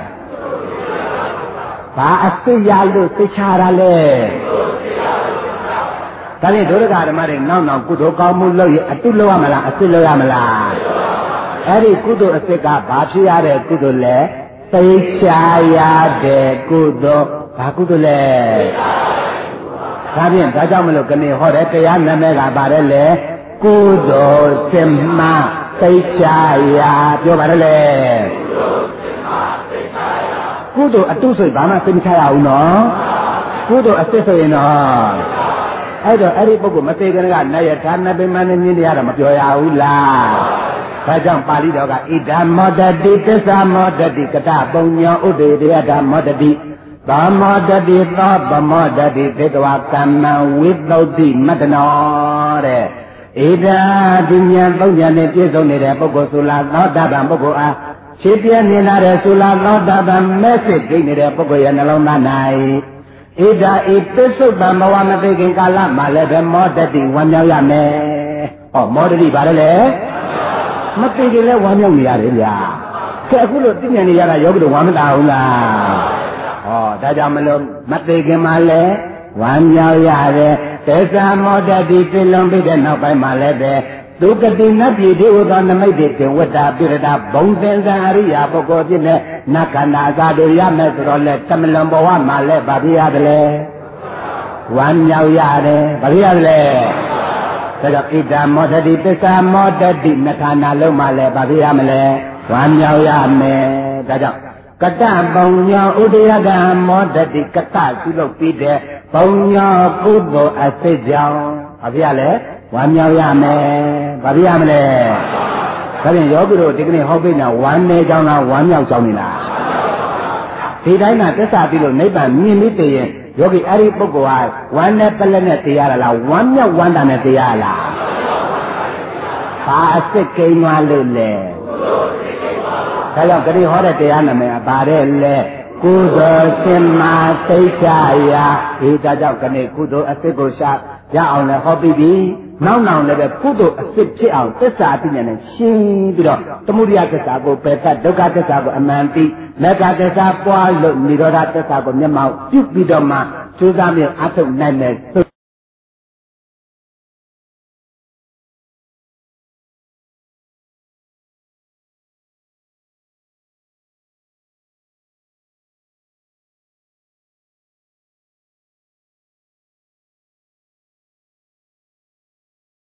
Speaker 1: ဘာအစစ်ရလို့စိတ်ချရတာလဲဒါဖြင့်ဒုရကဓမ္မတွေနောက်ကုသိုလ်ကောင်းမှုလုပ်ရင်အတုလုပ်ရမလားအစစ်လုပ်ရမလားအဲ့ဒီကုသိုလ်အစစ်ကဘာဖြစ်ရတဲ့ကုသိုလ်လဲသိချာရတဲ့ကုသိုလ်ဘာကုသိုလ်လဲဒါဖြင့်ဒါကြောင့်မလို့ကနေဟောတဲ့တရားနာမည်ကပါတယ်လေကုသိုလ်စင်မသိချာရပြောပါတယ်လေကုသိုလ်အတုဆိုရင်ဘာမှသိမချရဘူးနော်ကုသိုလ်အစစ်ဆိုရင်တော့အဲ့တော့အဲ့ဒီပုဂ္ဂိုလ်မသိကြကနယထာနပိမနဲ့မြင်ရတာမပြောရဘူးလားဒါကြောင့်ပါဠိတော်ကဣဒံမောတတိသစ္စာမောတတိကတပုံညောဥဒေတယတာမောတတိသာမောတတိသောဗမောတတိသေတဝကမ္မဝိသုဒ္ဓိမတ္တနောတဲ့ဣဒံဒီဉာဏ်သုံးဉာဏ်နဲ့ပြည့်စုံနေတဲ့ပုဂ္ဂိုလ်ဆိုလားသောတာပန်ပုဂ္ဂိုလ်အားခြေပြင်းနေလာတဲ့ဆိုလားသောတာပန်မဲ့စစ်ဒိတ်နေတဲ့ပုဂ္ဂိုလ်ရဲ့နှလုံးသား၌ဣဒာဤပစ္စုပန်ဘဝမသိခင်ကာလမှာလည်းပဲမောတတိဝမ်းမြောက်ရမယ်ဟောမောတတိဘာလဲမသိခင်လဲဝမ်းမြောက်နေရတယ်ဗျာကဲအခုလို့သိဉာဏ်နေရတာယောဂီတို့ဝမ်းမသာဘူးလားဟောဒါကြောင့်မလို့မသိခင်မှာလဲဝမ်းမြောက်ရတယ်သစ္စာမောတတိပြလုံးပြီးတဲ့နောက်ပိုင်းမှာလည်းပဲဒုက္ကတိနတ်ပြည်ဒီဝသောနမိတ်တေဝတ္တပိရဒဘုံသင်္ဇာအရိယာပုဂ္ဂိုလ်ဖြစ်တဲ့နတ်ခန္ဓာသာတို့ရမယ်ဆိုတော့လေတမလွန်ဘဝမှာလည်းဗာပြရတယ်လေဝမ်းမြောက်ရတယ်ဗာပြရတယ်လေဒါကြောင့်ဣဒံမောတတိပစ္စာမောတတိနခန္ဓာလုံးမှာလည်းဗာပြရမလဲဝမ်းမြောက်ရမယ်ဒါကြောင့်ကတပုံညောဥဒယကမောတတိကတပြုလုပ်ပြီးတဲ့ပုံညောကုသိုလ်အစစ်ကြောင့်ဗာပြရလဲဝမ်းမြောက်ရမယ်ဗာပြရမလဲဒါဖြင့်ယောဂီတို့ဒီကနေ့ဟောပေးနေတာဝမ်းနေကြောင်းလားဝမ်းမြောက်ကြောင်းနေလားဒီတိုင်းမှာသစ္စာပြီးလို့နိဗ္ဗာန်မြင်ပြီးတည်ရင်ယောဂီအဲ့ဒီပုဂ္ဂိုလ်ဟာဝမ်းနဲ့ပလက်နဲ့တရားရလားဝမ်းမြောက်ဝမ်းသာနဲ့တရားလားဘာအစ်စ်ကိန်းသွားလို့လဲဒါကြောင့်ဂရိဟောတဲ့တရားနာမည်ကပါတယ်လေကုသိုလ်စင်မာသိချရာဒီဒါကြောင့်ခဏကုသိုလ်အစ်စ်ကိုရှာရအောင်လည်းဟောပြီးပြီနောက်လည်းပဲကုသိုလ်အစ်စ်ဖြစ်အောင်သစ္စာအသိဉာဏ်နဲ့ရှင်းပြီးတော့သမုဒယသစ္စာကိုပယ်တတ်ဒုက္ခသစ္စာကိုအမှန်သိမေတ္တာသစ္စာပွားလို့និရောဓသစ္စာကိုမျက်မှောက်ပြုပြီးတော့မှကျိုးစားမြင်အထုတ်နိုင်မယ်ဆို